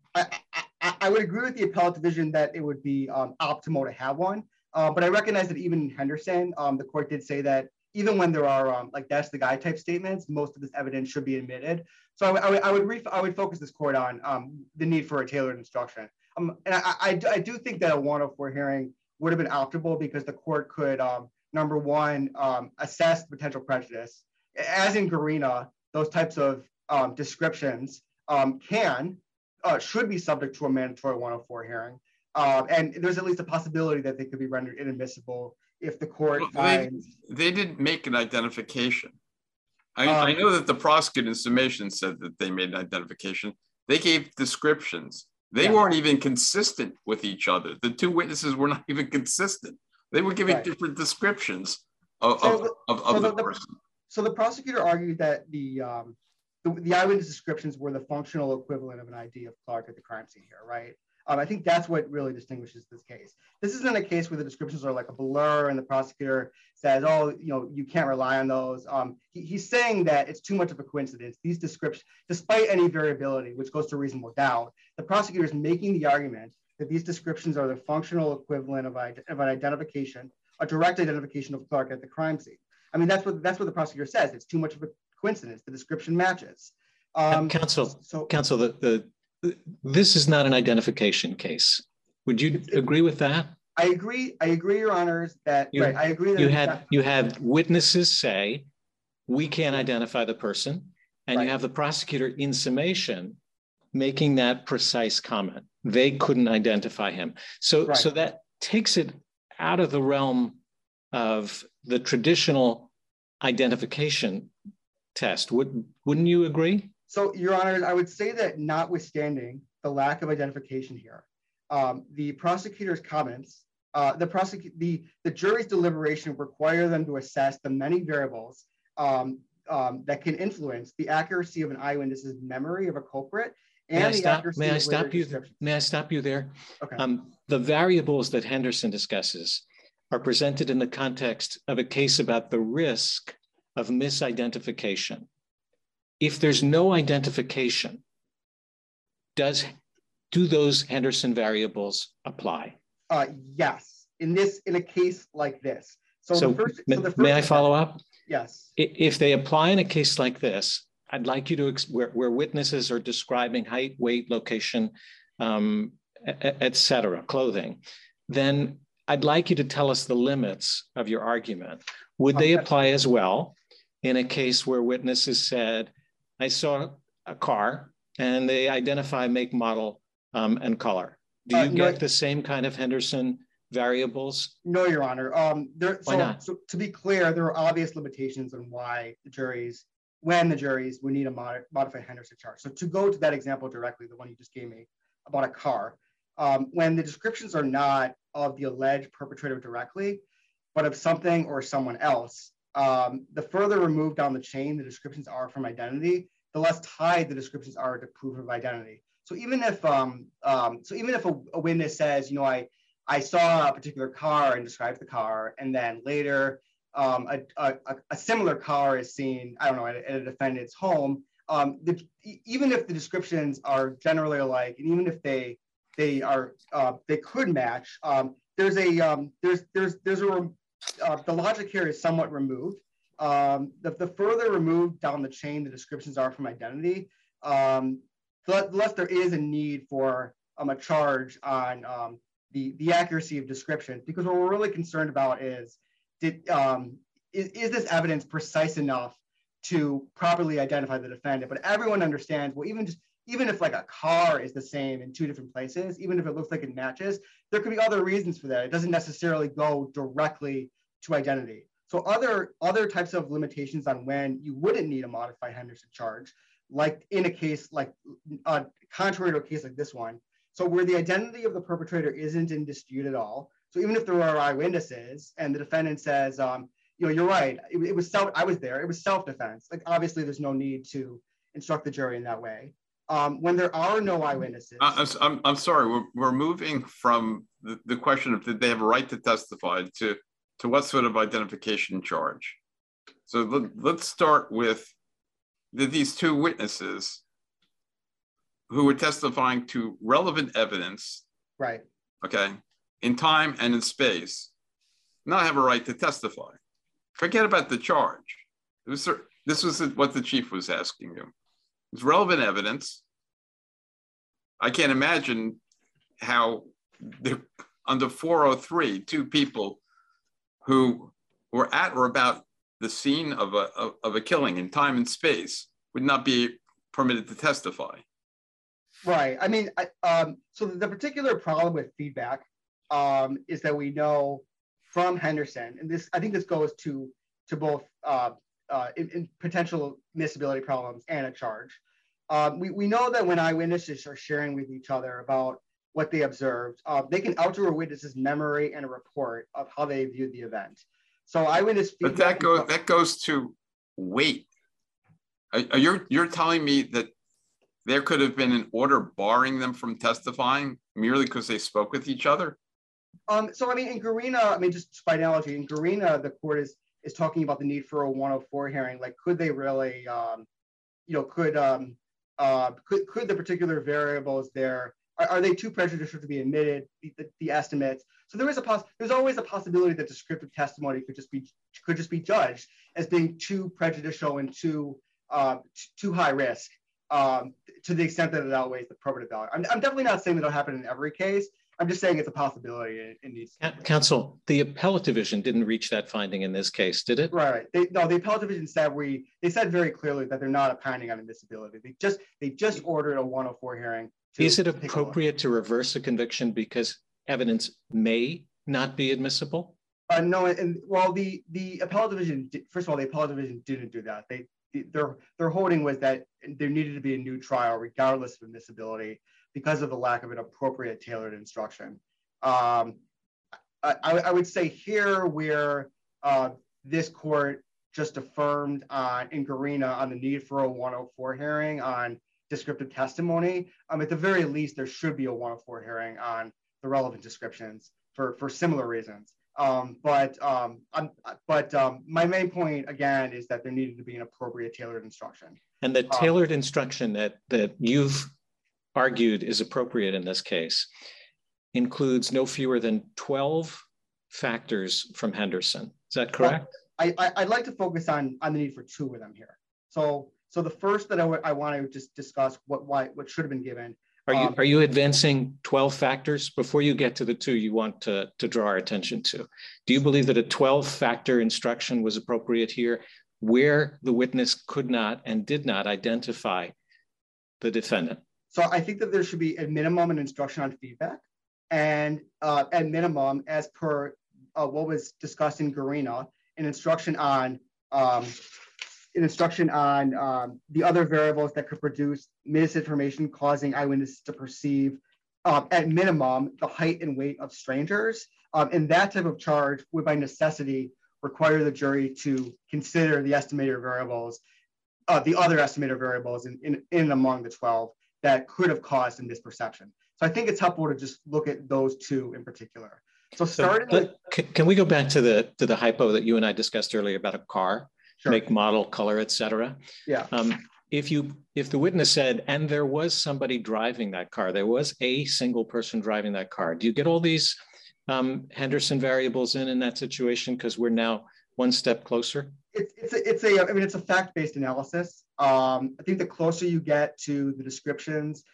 would agree with the appellate division that it would be optimal to have one. But I recognize that even in Henderson, the court did say that even when there are like that's the guy type statements, most of this evidence should be admitted. So I would focus this court on the need for a tailored instruction. And I do think that a 104 hearing would have been optimal because the court could, number one, assess potential prejudice. As in Garina, those types of descriptions should be subject to a mandatory 104 hearing. And there's at least a possibility that they could be rendered inadmissible if the court finds.
They didn't make an identification. I know that the prosecutor in summation said that they made an identification. They gave descriptions. They weren't even consistent with each other. The two witnesses were not even consistent. They were giving different descriptions of the person.
So the prosecutor argued that the eyewitness descriptions were the functional equivalent of an ID of Clark at the crime scene here, right? I think that's what really distinguishes this case. This isn't a case where the descriptions are like a blur and the prosecutor says, oh, you can't rely on those. He's saying that it's too much of a coincidence. These descriptions, despite any variability, which goes to reasonable doubt, the prosecutor is making the argument that these descriptions are the functional equivalent of an identification, a direct identification of Clark at the crime scene. I mean, that's what the prosecutor says. It's too much of a coincidence. The description matches.
Counsel, this is not an identification case. Would you agree with that?
I agree, Your Honors, that I agree that
you had witnesses say, we can't identify the person, and you have the prosecutor in summation making that precise comment. They couldn't identify him. So that takes it out of the realm of the traditional identification test. Wouldn't you agree?
So, Your Honor, I would say that notwithstanding the lack of identification here, the prosecutor's comments, the jury's deliberation require them to assess the many variables that can influence the accuracy of an eyewitness's memory of a culprit and the accuracy
May I
of
stop you?
descriptions.
May I stop you there?
Okay.
The variables that Henderson discusses are presented in the context of a case about the risk of misidentification. If there's no identification, do those Henderson variables apply?
Yes, in a case like this.
May I follow up?
Yes.
If they apply in a case like this, I'd like you to, where witnesses are describing height, weight, location, et cetera, clothing, then I'd like you to tell us the limits of your argument. Would they apply as well in a case where witnesses said, I saw a car and they identify make, model, and color? Do you get the same kind of Henderson variables?
No, Your Honor.
Why not?
So to be clear, there are obvious limitations on why the juries would need a modified Henderson charge. So to go to that example directly, the one you just gave me about a car, when the descriptions are not of the alleged perpetrator directly, but of something or someone else, the further removed down the chain the descriptions are from identity, the less tied the descriptions are to proof of identity. So even if a witness says, you know, I saw a particular car and describes the car, and then later a similar car is seen, I don't know, at a defendant's home, even if the descriptions are generally alike, and even if they could match, the logic here is somewhat removed. The further removed down the chain the descriptions are from identity, the less there is a need for a charge on the accuracy of description, because what we're really concerned about is this evidence precise enough to properly identify the defendant? But everyone understands, well, even if like a car is the same in two different places, even if it looks like it matches, there could be other reasons for that. It doesn't necessarily go directly to identity. So other types of limitations on when you wouldn't need a modified Henderson charge, like in a case like contrary to a case like this one. So where the identity of the perpetrator isn't in dispute at all. So even if there are eyewitnesses and the defendant says, you know, you're right, I was there, it was self-defense. Like obviously there's no need to instruct the jury in that way. When there are no eyewitnesses.
I'm sorry, we're moving from the question of did they have a right to testify to what sort of identification charge. So let's start with these two witnesses who were testifying to relevant evidence,
right? Okay,
in time and in space, not have a right to testify. Forget about the charge. This was what the chief was asking you. It's relevant evidence. I can't imagine how under 403, two people who were at or about the scene of a killing in time and space would not be permitted to testify.
Right. I mean, so the particular problem with feedback is that we know from Henderson, and I think this goes to both in potential miscibility problems and a charge. We know that when eyewitnesses are sharing with each other about what they observed, they can alter a witness's memory and a report of how they viewed the event. So eyewitness feedback.
But that goes to weight. You're telling me that there could have been an order barring them from testifying merely because they spoke with each other?
So I mean, in Garina, I mean, just by analogy, in Garina, the court is talking about the need for a 104 hearing. Like, could they really, could the particular variables there, are they too prejudicial to be admitted? The estimates. So there's always a possibility that descriptive testimony could just be judged as being too prejudicial and too high risk. To the extent that it outweighs the probative value. I'm definitely not saying that it'll happen in every case. I'm just saying it's a possibility.
Counsel, the appellate division didn't reach that finding in this case, did it?
Right. The appellate division said they said very clearly that they're not opining on admissibility. They just ordered a 104 hearing.
Is it appropriate to reverse a conviction because evidence may not be admissible?
No, and well, the appellate division. First of all, the appellate division didn't do that. Their holding was that there needed to be a new trial regardless of admissibility because of the lack of an appropriate tailored instruction. I would say here where this court just affirmed in Garina on the need for a 104 hearing on descriptive testimony, at the very least, there should be a 104 hearing on the relevant descriptions for similar reasons. But my main point again is that there needed to be an appropriate tailored instruction.
And the tailored instruction that you've argued is appropriate in this case includes no fewer than 12 factors from Henderson. Is that correct?
I'd like to focus on the need for two of them here. So So the first that I want to just discuss what should have been given.
Are you advancing 12 factors? Before you get to the two you want to draw our attention to, do you believe that a 12-factor instruction was appropriate here where the witness could not and did not identify the defendant?
So I think that there should be at minimum an instruction on feedback, and at minimum, as per what was discussed in Garina, an instruction on the other variables that could produce misinformation causing eyewitnesses to perceive, at minimum, the height and weight of strangers. And that type of charge would by necessity require the jury to consider the estimated variables, the other estimated variables in among the 12 that could have caused a misperception. So I think it's helpful to just look at those two in particular. So starting with,
can we go back to the hypo that you and I discussed earlier about a car? Sure. Make, model, color, et cetera.
Yeah.
If the witness said, and there was somebody driving that car, there was a single person driving that car, do you get all these Henderson variables in that situation? Because we're now one step closer.
It's a fact-based analysis. I think the closer you get to the descriptions,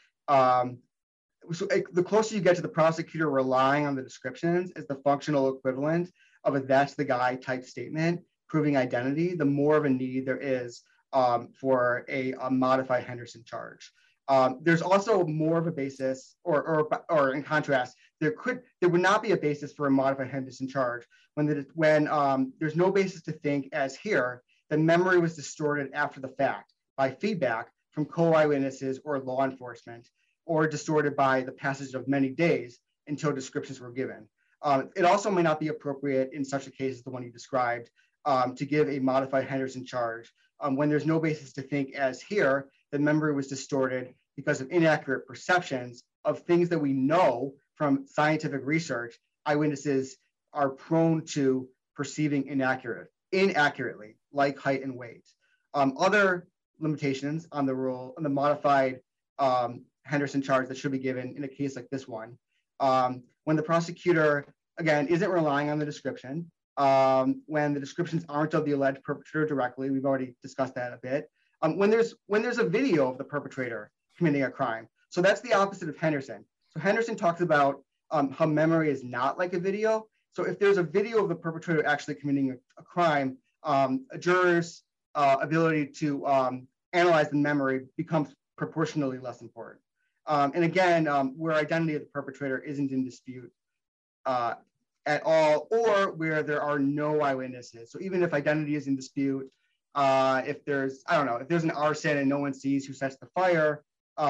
the closer you get to the prosecutor relying on the descriptions as the functional equivalent of a "that's the guy" type statement proving identity, the more of a need there is for a modified Henderson charge. There's also more of a basis, or in contrast, there would not be a basis for a modified Henderson charge when there's no basis to think, as here, that memory was distorted after the fact by feedback from co-eyewitnesses or law enforcement, or distorted by the passage of many days until descriptions were given. It also may not be appropriate in such a case as the one you described to give a modified Henderson charge when there's no basis to think, as here, that memory was distorted because of inaccurate perceptions of things that we know from scientific research eyewitnesses are prone to perceiving inaccurately, like height and weight. Other limitations on the modified Henderson charge that should be given in a case like this one, when the prosecutor, again, isn't relying on the description, when the descriptions aren't of the alleged perpetrator directly, we've already discussed that a bit, when there's a video of the perpetrator committing a crime. So that's the opposite of Henderson. So Henderson talks about how memory is not like a video. So if there's a video of the perpetrator actually committing a crime, a juror's ability to analyze the memory becomes proportionally less important. And again, where identity of the perpetrator isn't in dispute at all, or where there are no eyewitnesses. So even if identity is in dispute, if there's an arson and no one sees who sets the fire,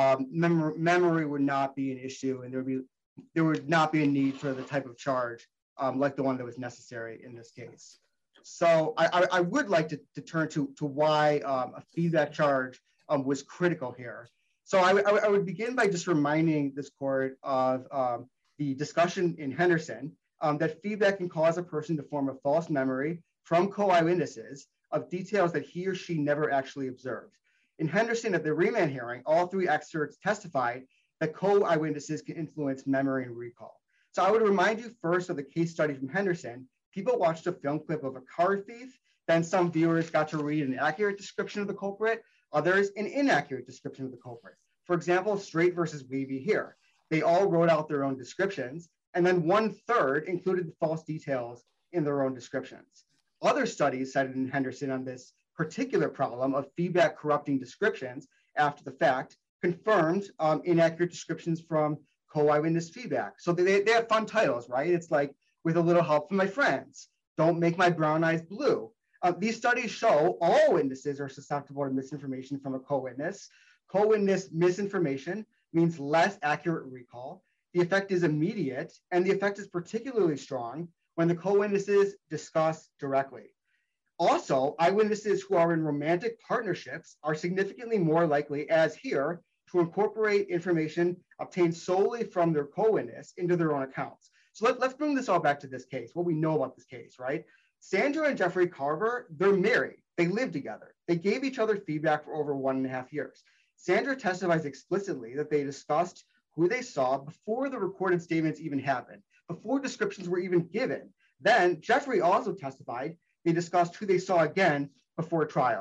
memory would not be an issue, and there would not be a need for the type of charge like the one that was necessary in this case. So I would like to turn to why a feedback charge was critical here. So I would begin by just reminding this court of the discussion in Henderson that feedback can cause a person to form a false memory from co-eyewitnesses of details that he or she never actually observed. In Henderson, at the remand hearing, all three experts testified that co-eyewitnesses can influence memory and recall. So I would remind you first of the case study from Henderson. People watched a film clip of a car thief, then some viewers got to read an accurate description of the culprit, others an inaccurate description of the culprit. For example, Straight versus Wavy here. They all wrote out their own descriptions, and then 1/3 included the false details in their own descriptions. Other studies cited in Henderson on this particular problem of feedback corrupting descriptions after the fact confirmed inaccurate descriptions from co-eyewitness feedback. So they have fun titles, right? It's like, with a little help from my friends, don't make my brown eyes blue. These studies show all witnesses are susceptible to misinformation from a co-witness. Co-witness misinformation means less accurate recall. The effect is immediate, and the effect is particularly strong when the co-witnesses discuss directly. Also, eyewitnesses who are in romantic partnerships are significantly more likely, as here, to incorporate information obtained solely from their co-witness into their own accounts. So let's bring this all back to this case, what we know about this case, right? Sandra and Jeffrey Carver, they're married. They live together. They gave each other feedback for over 1.5 years. Sandra testifies explicitly that they discussed who they saw before the recorded statements even happened, before descriptions were even given. Then Jeffrey also testified they discussed who they saw again before trial.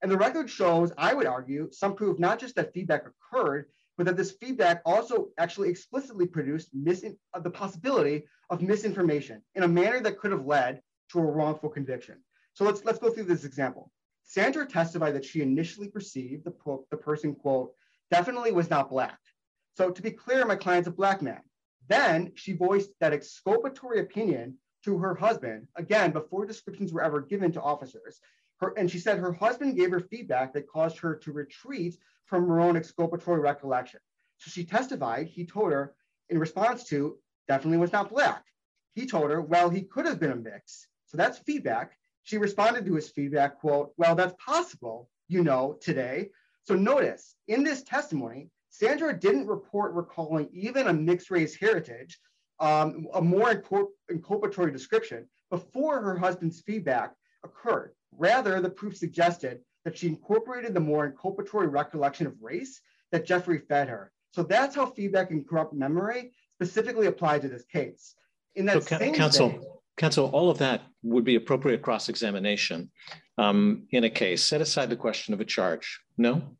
And the record shows, I would argue, some proof not just that feedback occurred, but that this feedback also actually explicitly produced the possibility of misinformation in a manner that could have led to a wrongful conviction. So let's go through this example. Sandra testified that she initially perceived the person, quote, definitely was not Black. So to be clear, my client's a Black man. Then she voiced that exculpatory opinion to her husband, again, before descriptions were ever given to officers. And she said her husband gave her feedback that caused her to retreat from her own exculpatory recollection. So she testified, he told her in response to, definitely was not Black. He told her, well, he could have been a mix. So that's feedback. She responded to his feedback, quote, well, that's possible, you know, today. So notice, in this testimony, Sandra didn't report recalling even a mixed race heritage, a more inculpatory description before her husband's feedback occurred. Rather, the proof suggested that she incorporated the more inculpatory recollection of race that Jeffrey fed her. So that's how feedback and corrupt memory specifically applied to this case. In that same
Counsel, all of that would be appropriate cross-examination in a case. Set aside the question of a charge. No?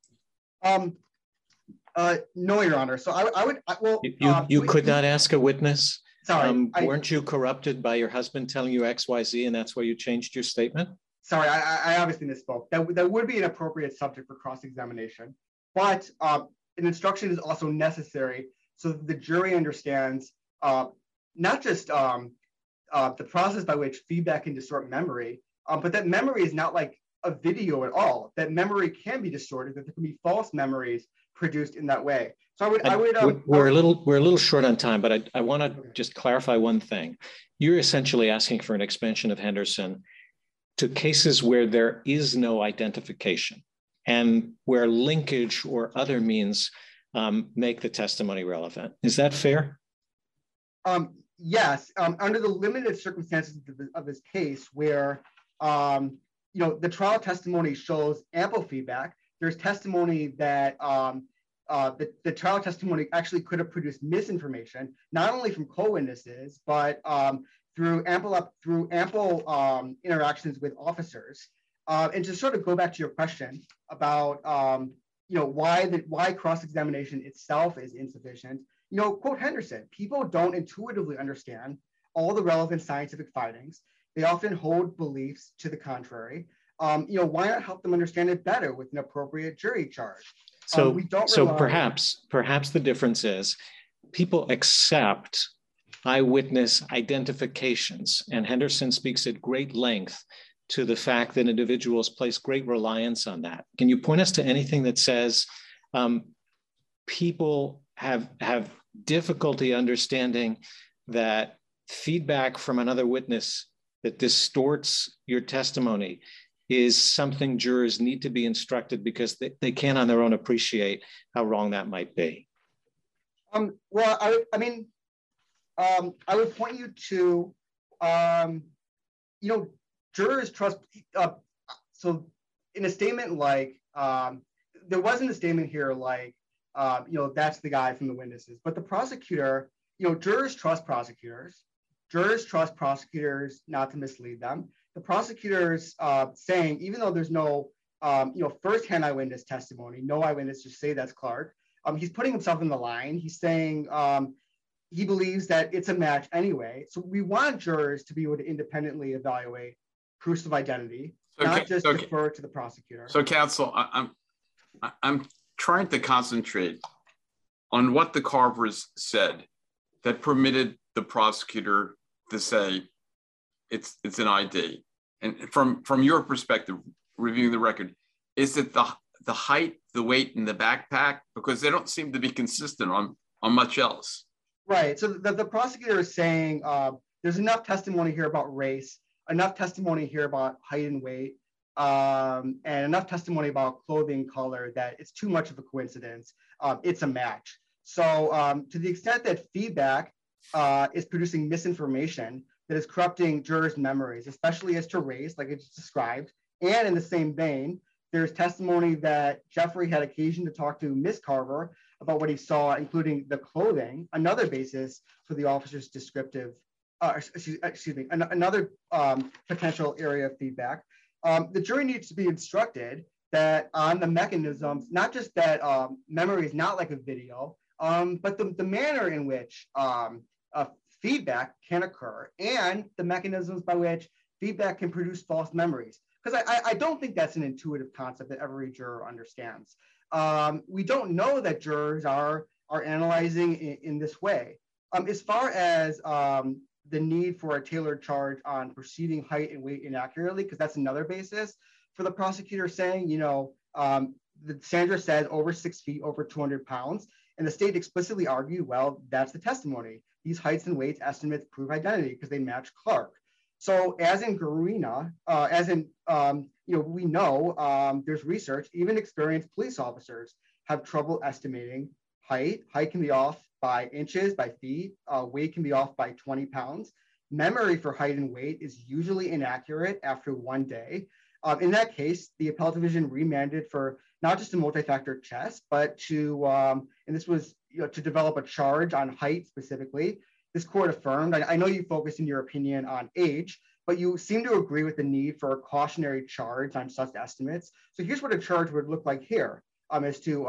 No, Your Honor. So
you could not ask a witness.
Sorry,
weren't you corrupted by your husband telling you X, Y, Z, and that's why you changed your statement?
Sorry, I obviously misspoke. That would be an appropriate subject for cross-examination, but an instruction is also necessary so that the jury understands not just the process by which feedback can distort memory, but that memory is not like a video at all. That memory can be distorted. That there can be false memories produced in that way. So
we're a little short on time, but I want to just clarify one thing. You're essentially asking for an expansion of Henderson to cases where there is no identification and where linkage or other means make the testimony relevant. Is that fair?
Yes, under the limited circumstances of this case where the trial testimony shows ample feedback. There's testimony that the trial testimony actually could have produced misinformation, not only from co-witnesses, but through ample interactions with officers. And to sort of go back to your question about why cross-examination itself is insufficient, quote Henderson, people don't intuitively understand all the relevant scientific findings. They often hold beliefs to the contrary. Why not help them understand it better with an appropriate jury charge?
So perhaps the difference is people accept eyewitness identifications, and Henderson speaks at great length to the fact that individuals place great reliance on that. Can you point us to anything that says people have difficulty understanding that feedback from another witness that distorts your testimony is something jurors need to be instructed because they can't on their own appreciate how wrong that might be?
Well, I would point you to, jurors trust. So in a statement like, there wasn't a statement here like, that's the guy from the witnesses, but the prosecutor, jurors trust prosecutors. Jurors trust prosecutors not to mislead them. The prosecutors saying, even though there's no, firsthand eyewitness testimony, no eyewitness to say that's Clark, he's putting himself in the line. He's saying he believes that it's a match anyway. So we want jurors to be able to independently evaluate proofs of identity, not just defer to the prosecutor.
So, counsel, I'm trying to concentrate on what the Carvers said that permitted the prosecutor to say it's an ID. And from your perspective, reviewing the record, is it the height, the weight, and the backpack? Because they don't seem to be consistent on much else.
Right. So the prosecutor is saying there's enough testimony here about race, enough testimony here about height and weight, and enough testimony about clothing color that it's too much of a coincidence. It's a match. So to the extent that feedback is producing misinformation that is corrupting jurors' memories, especially as to race, like it's described, and in the same vein, there's testimony that Jeffrey had occasion to talk to Ms. Carver about what he saw, including the clothing, another basis for the officer's descriptive, another potential area of feedback. the jury needs to be instructed that on the mechanisms, not just that memory is not like a video, but the manner in which feedback can occur and the mechanisms by which feedback can produce false memories. Because I don't think that's an intuitive concept that every juror understands. We don't know that jurors are analyzing in this way. As far as the need for a tailored charge on proceeding height and weight inaccurately, because that's another basis for the prosecutor saying, Sandra says over 6 feet, over 200 pounds, and the state explicitly argued, well, that's the testimony. These heights and weights estimates prove identity because they match Clark. So as in Garina, we know there's research, even experienced police officers have trouble estimating height. Height can be off by inches, by feet. Weight can be off by 20 pounds. Memory for height and weight is usually inaccurate after 1 day. In that case, the appellate division remanded for not just a multi-factor test, but to, and this was to develop a charge on height specifically. This court affirmed, I know you focus in your opinion on age, but you seem to agree with the need for a cautionary charge on such estimates. So here's what a charge would look like here as to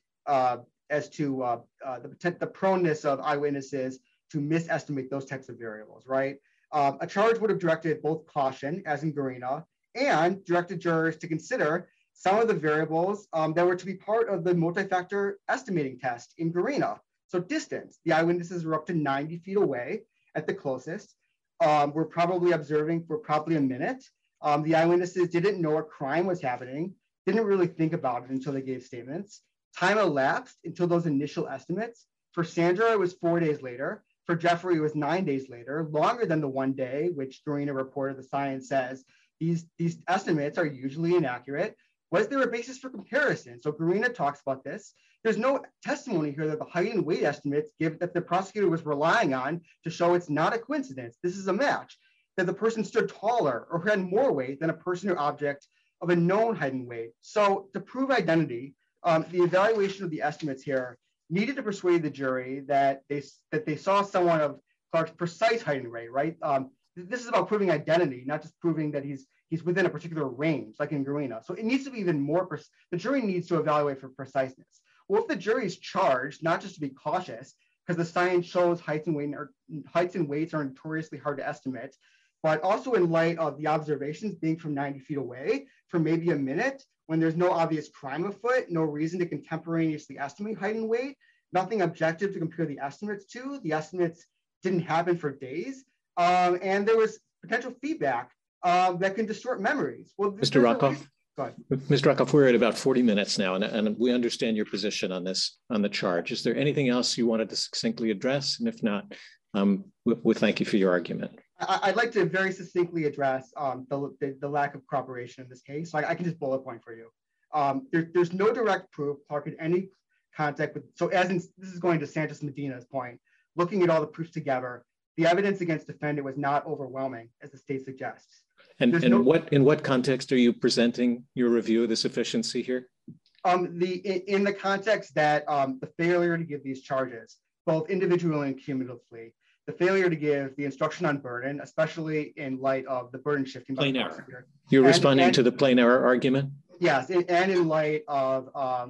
the proneness of eyewitnesses to misestimate those types of variables, right? A charge would have directed both caution, as in Garina, and directed jurors to consider some of the variables that were to be part of the multi-factor estimating test in Garina. So distance, the eyewitnesses were up to 90 feet away at the closest. We're probably observing for probably a minute. The eyewitnesses didn't know a crime was happening, didn't really think about it until they gave statements. Time elapsed until those initial estimates. For Sandra, it was 4 days later. For Jeffrey, it was 9 days later, longer than the 1 day, which Garina reported the science says these estimates are usually inaccurate. Was there a basis for comparison? So Garina talks about this. There's no testimony here that the height and weight estimates give that the prosecutor was relying on to show it's not a coincidence. This is a match, that the person stood taller or had more weight than a person or object of a known height and weight. So to prove identity, the evaluation of the estimates here needed to persuade the jury that they saw someone of Clark's precise height and weight, right? This is about proving identity, not just proving that he's within a particular range, like in Garina. So it needs to be even more, the jury needs to evaluate for preciseness. Well, if the jury is charged, not just to be cautious, because the science shows heights and weights are notoriously hard to estimate, but also in light of the observations being from 90 feet away for maybe a minute, when there's no obvious crime afoot, no reason to contemporaneously estimate height and weight, nothing objective to compare the estimates to. The estimates didn't happen for days, and there was potential feedback that can distort memories. Well,
Mr. Rockoff, Mr. Rockoff, we're at about 40 minutes now, and we understand your position on this, on the charge. Is there anything else you wanted to succinctly address? And if not, we thank you for your argument.
I'd like to very succinctly address the lack of corroboration in this case. So I can just bullet point for you. There's no direct proof Clark had any contact with, so this is going to Santos Medina's point, looking at all the proofs together, the evidence against defendant was not overwhelming, as the state suggests.
And in what context are you presenting your review of the sufficiency here?
In the context that the failure to give these charges, both individually and cumulatively, the failure to give the instruction on burden, especially in light of the burden shifting.
Plain error. You're responding to the plain error argument?
Yes, and in light of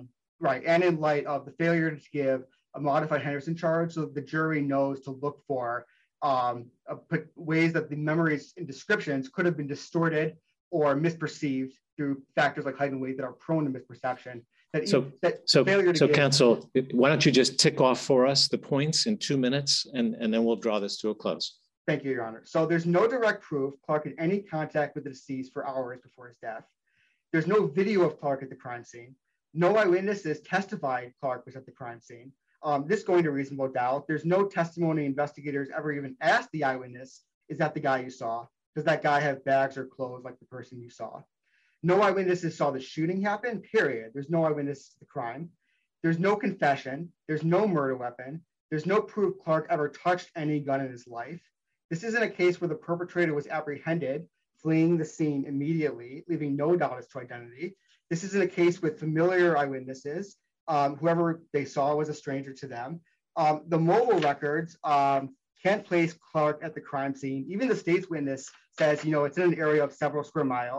the failure to give a modified Henderson charge, so the jury knows to look for ways that the memories and descriptions could have been distorted or misperceived through factors like height and weight that are prone to misperception. So counsel, why don't you just tick off for us the points in 2 minutes, and then we'll draw this to a close. Thank you, Your Honor. So there's no direct proof Clark had any contact with the deceased for hours before his death. There's no video of Clark at the crime scene. No eyewitnesses testified Clark was at the crime scene. This going to reasonable doubt. There's no testimony investigators ever even asked the eyewitness, is that the guy you saw? Does that guy have bags or clothes like the person you saw? No eyewitnesses saw the shooting happen, period. There's no eyewitness to the crime. There's no confession. There's no murder weapon. There's no proof Clark ever touched any gun in his life. This isn't a case where the perpetrator was apprehended, fleeing the scene immediately, leaving no doubt as to identity. This isn't a case with familiar eyewitnesses. Whoever they saw was a stranger to them. The mobile records can't place Clark at the crime scene. Even the state's witness says, it's in an area of several square miles.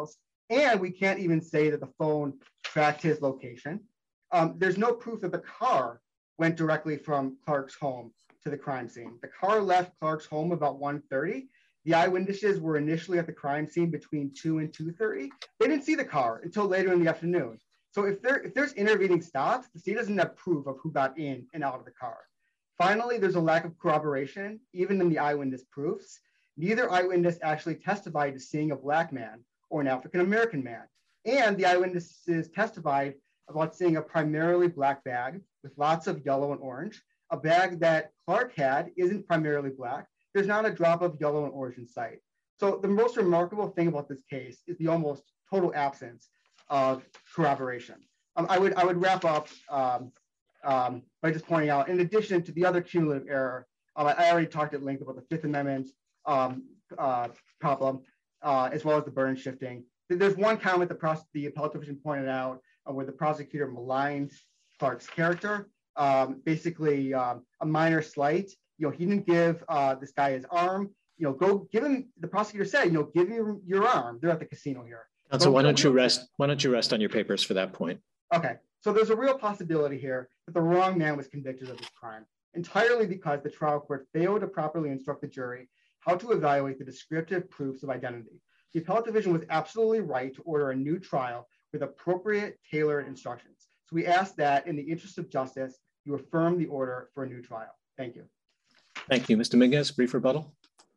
And we can't even say that the phone tracked his location. There's no proof that the car went directly from Clark's home to the crime scene. The car left Clark's home about 1:30. The eyewitnesses were initially at the crime scene between 2 and 2:30. They didn't see the car until later in the afternoon. So if there's intervening stops, the state doesn't have proof of who got in and out of the car. Finally, there's a lack of corroboration, even in the eyewitness proofs. Neither eyewitness actually testified to seeing a Black man or an African-American man. And the eyewitnesses testified about seeing a primarily Black bag with lots of yellow and orange. A bag that Clark had isn't primarily Black. There's not a drop of yellow and orange in sight. So the most remarkable thing about this case is the almost total absence of corroboration. I would wrap up by just pointing out, in addition to the other cumulative error, I already talked at length about the Fifth Amendment problem, as well as the burden shifting. There's one comment the appellate division pointed out where the prosecutor maligned Clark's character, basically a minor slight. He didn't give this guy his arm. Go give him. The prosecutor said, give him your arm. They're at the casino here.
Counsel, why don't you rest on your papers for that point?
Okay, so there's a real possibility here that the wrong man was convicted of this crime, entirely because the trial court failed to properly instruct the jury how to evaluate the descriptive proofs of identity. The appellate division was absolutely right to order a new trial with appropriate tailored instructions. So we ask that in the interest of justice, you affirm the order for a new trial. Thank you.
Thank you. Mr. Mingus, brief rebuttal.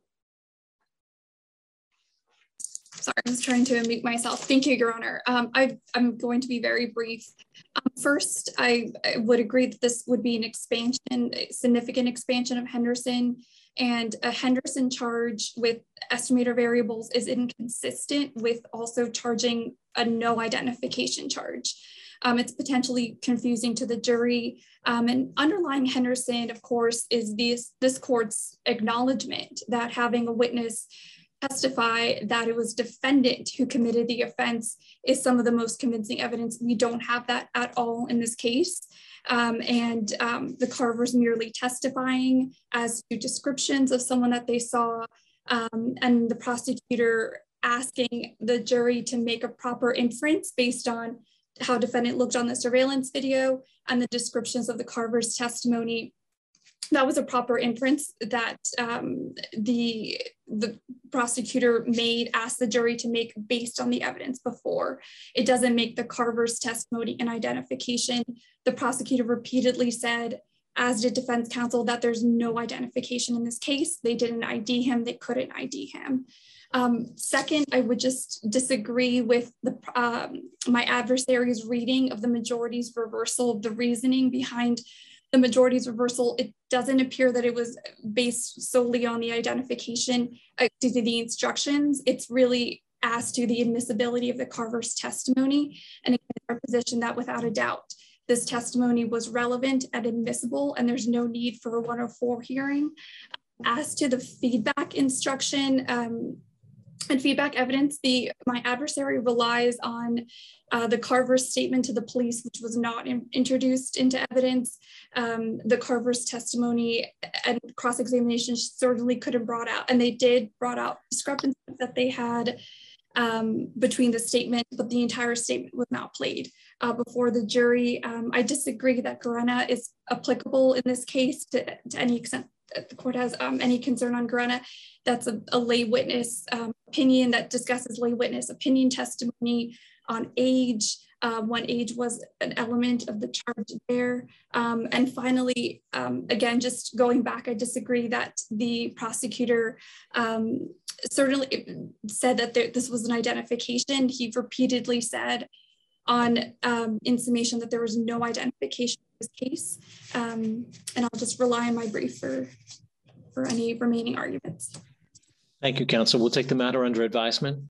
Sorry, I was trying to unmute myself. Thank you, Your Honor. I'm going to be very brief. First, I would agree that this would be an expansion, a significant expansion of Henderson, and a Henderson charge with estimator variables is inconsistent with also charging a no identification charge. It's potentially confusing to the jury. And underlying Henderson, of course, is this court's acknowledgement that having a witness testify that it was defendant who committed the offense is some of the most convincing evidence. We don't have that at all in this case. The Carvers merely testifying as to descriptions of someone that they saw, and the prosecutor asking the jury to make a proper inference based on how defendant looked on the surveillance video and the descriptions of the Carvers' testimony. That was a proper inference that the prosecutor asked the jury to make based on the evidence before. It doesn't make the Carvers' testimony an identification. The prosecutor repeatedly said, as did defense counsel, that there's no identification in this case. They didn't ID him, they couldn't ID him. Second, I would just disagree with my adversary's reading of the majority's reversal of the reasoning behind the majority's reversal. It doesn't appear that it was based solely on the identification, the instructions. It's really as to the admissibility of the Carvers' testimony. And again, our position that without a doubt, this testimony was relevant and admissible, and there's no need for a 104 hearing. As to the feedback instruction, and feedback evidence, my adversary relies on the Carvers' statement to the police, which was not introduced into evidence. The Carvers' testimony and cross-examination certainly could have brought out, and they did brought out discrepancies that they had between the statement, but the entire statement was not played before the jury. I disagree that Guarena is applicable in this case to any extent that the court has any concern on Guarena. That's a lay witness opinion that discusses lay witness opinion testimony on age, when age was an element of the charge there. And finally, again, just going back, I disagree that the prosecutor certainly said that this was an identification. He repeatedly said in summation that there was no identification in this case. And I'll just rely on my brief for any remaining arguments.
Thank you, counsel. We'll take the matter under advisement.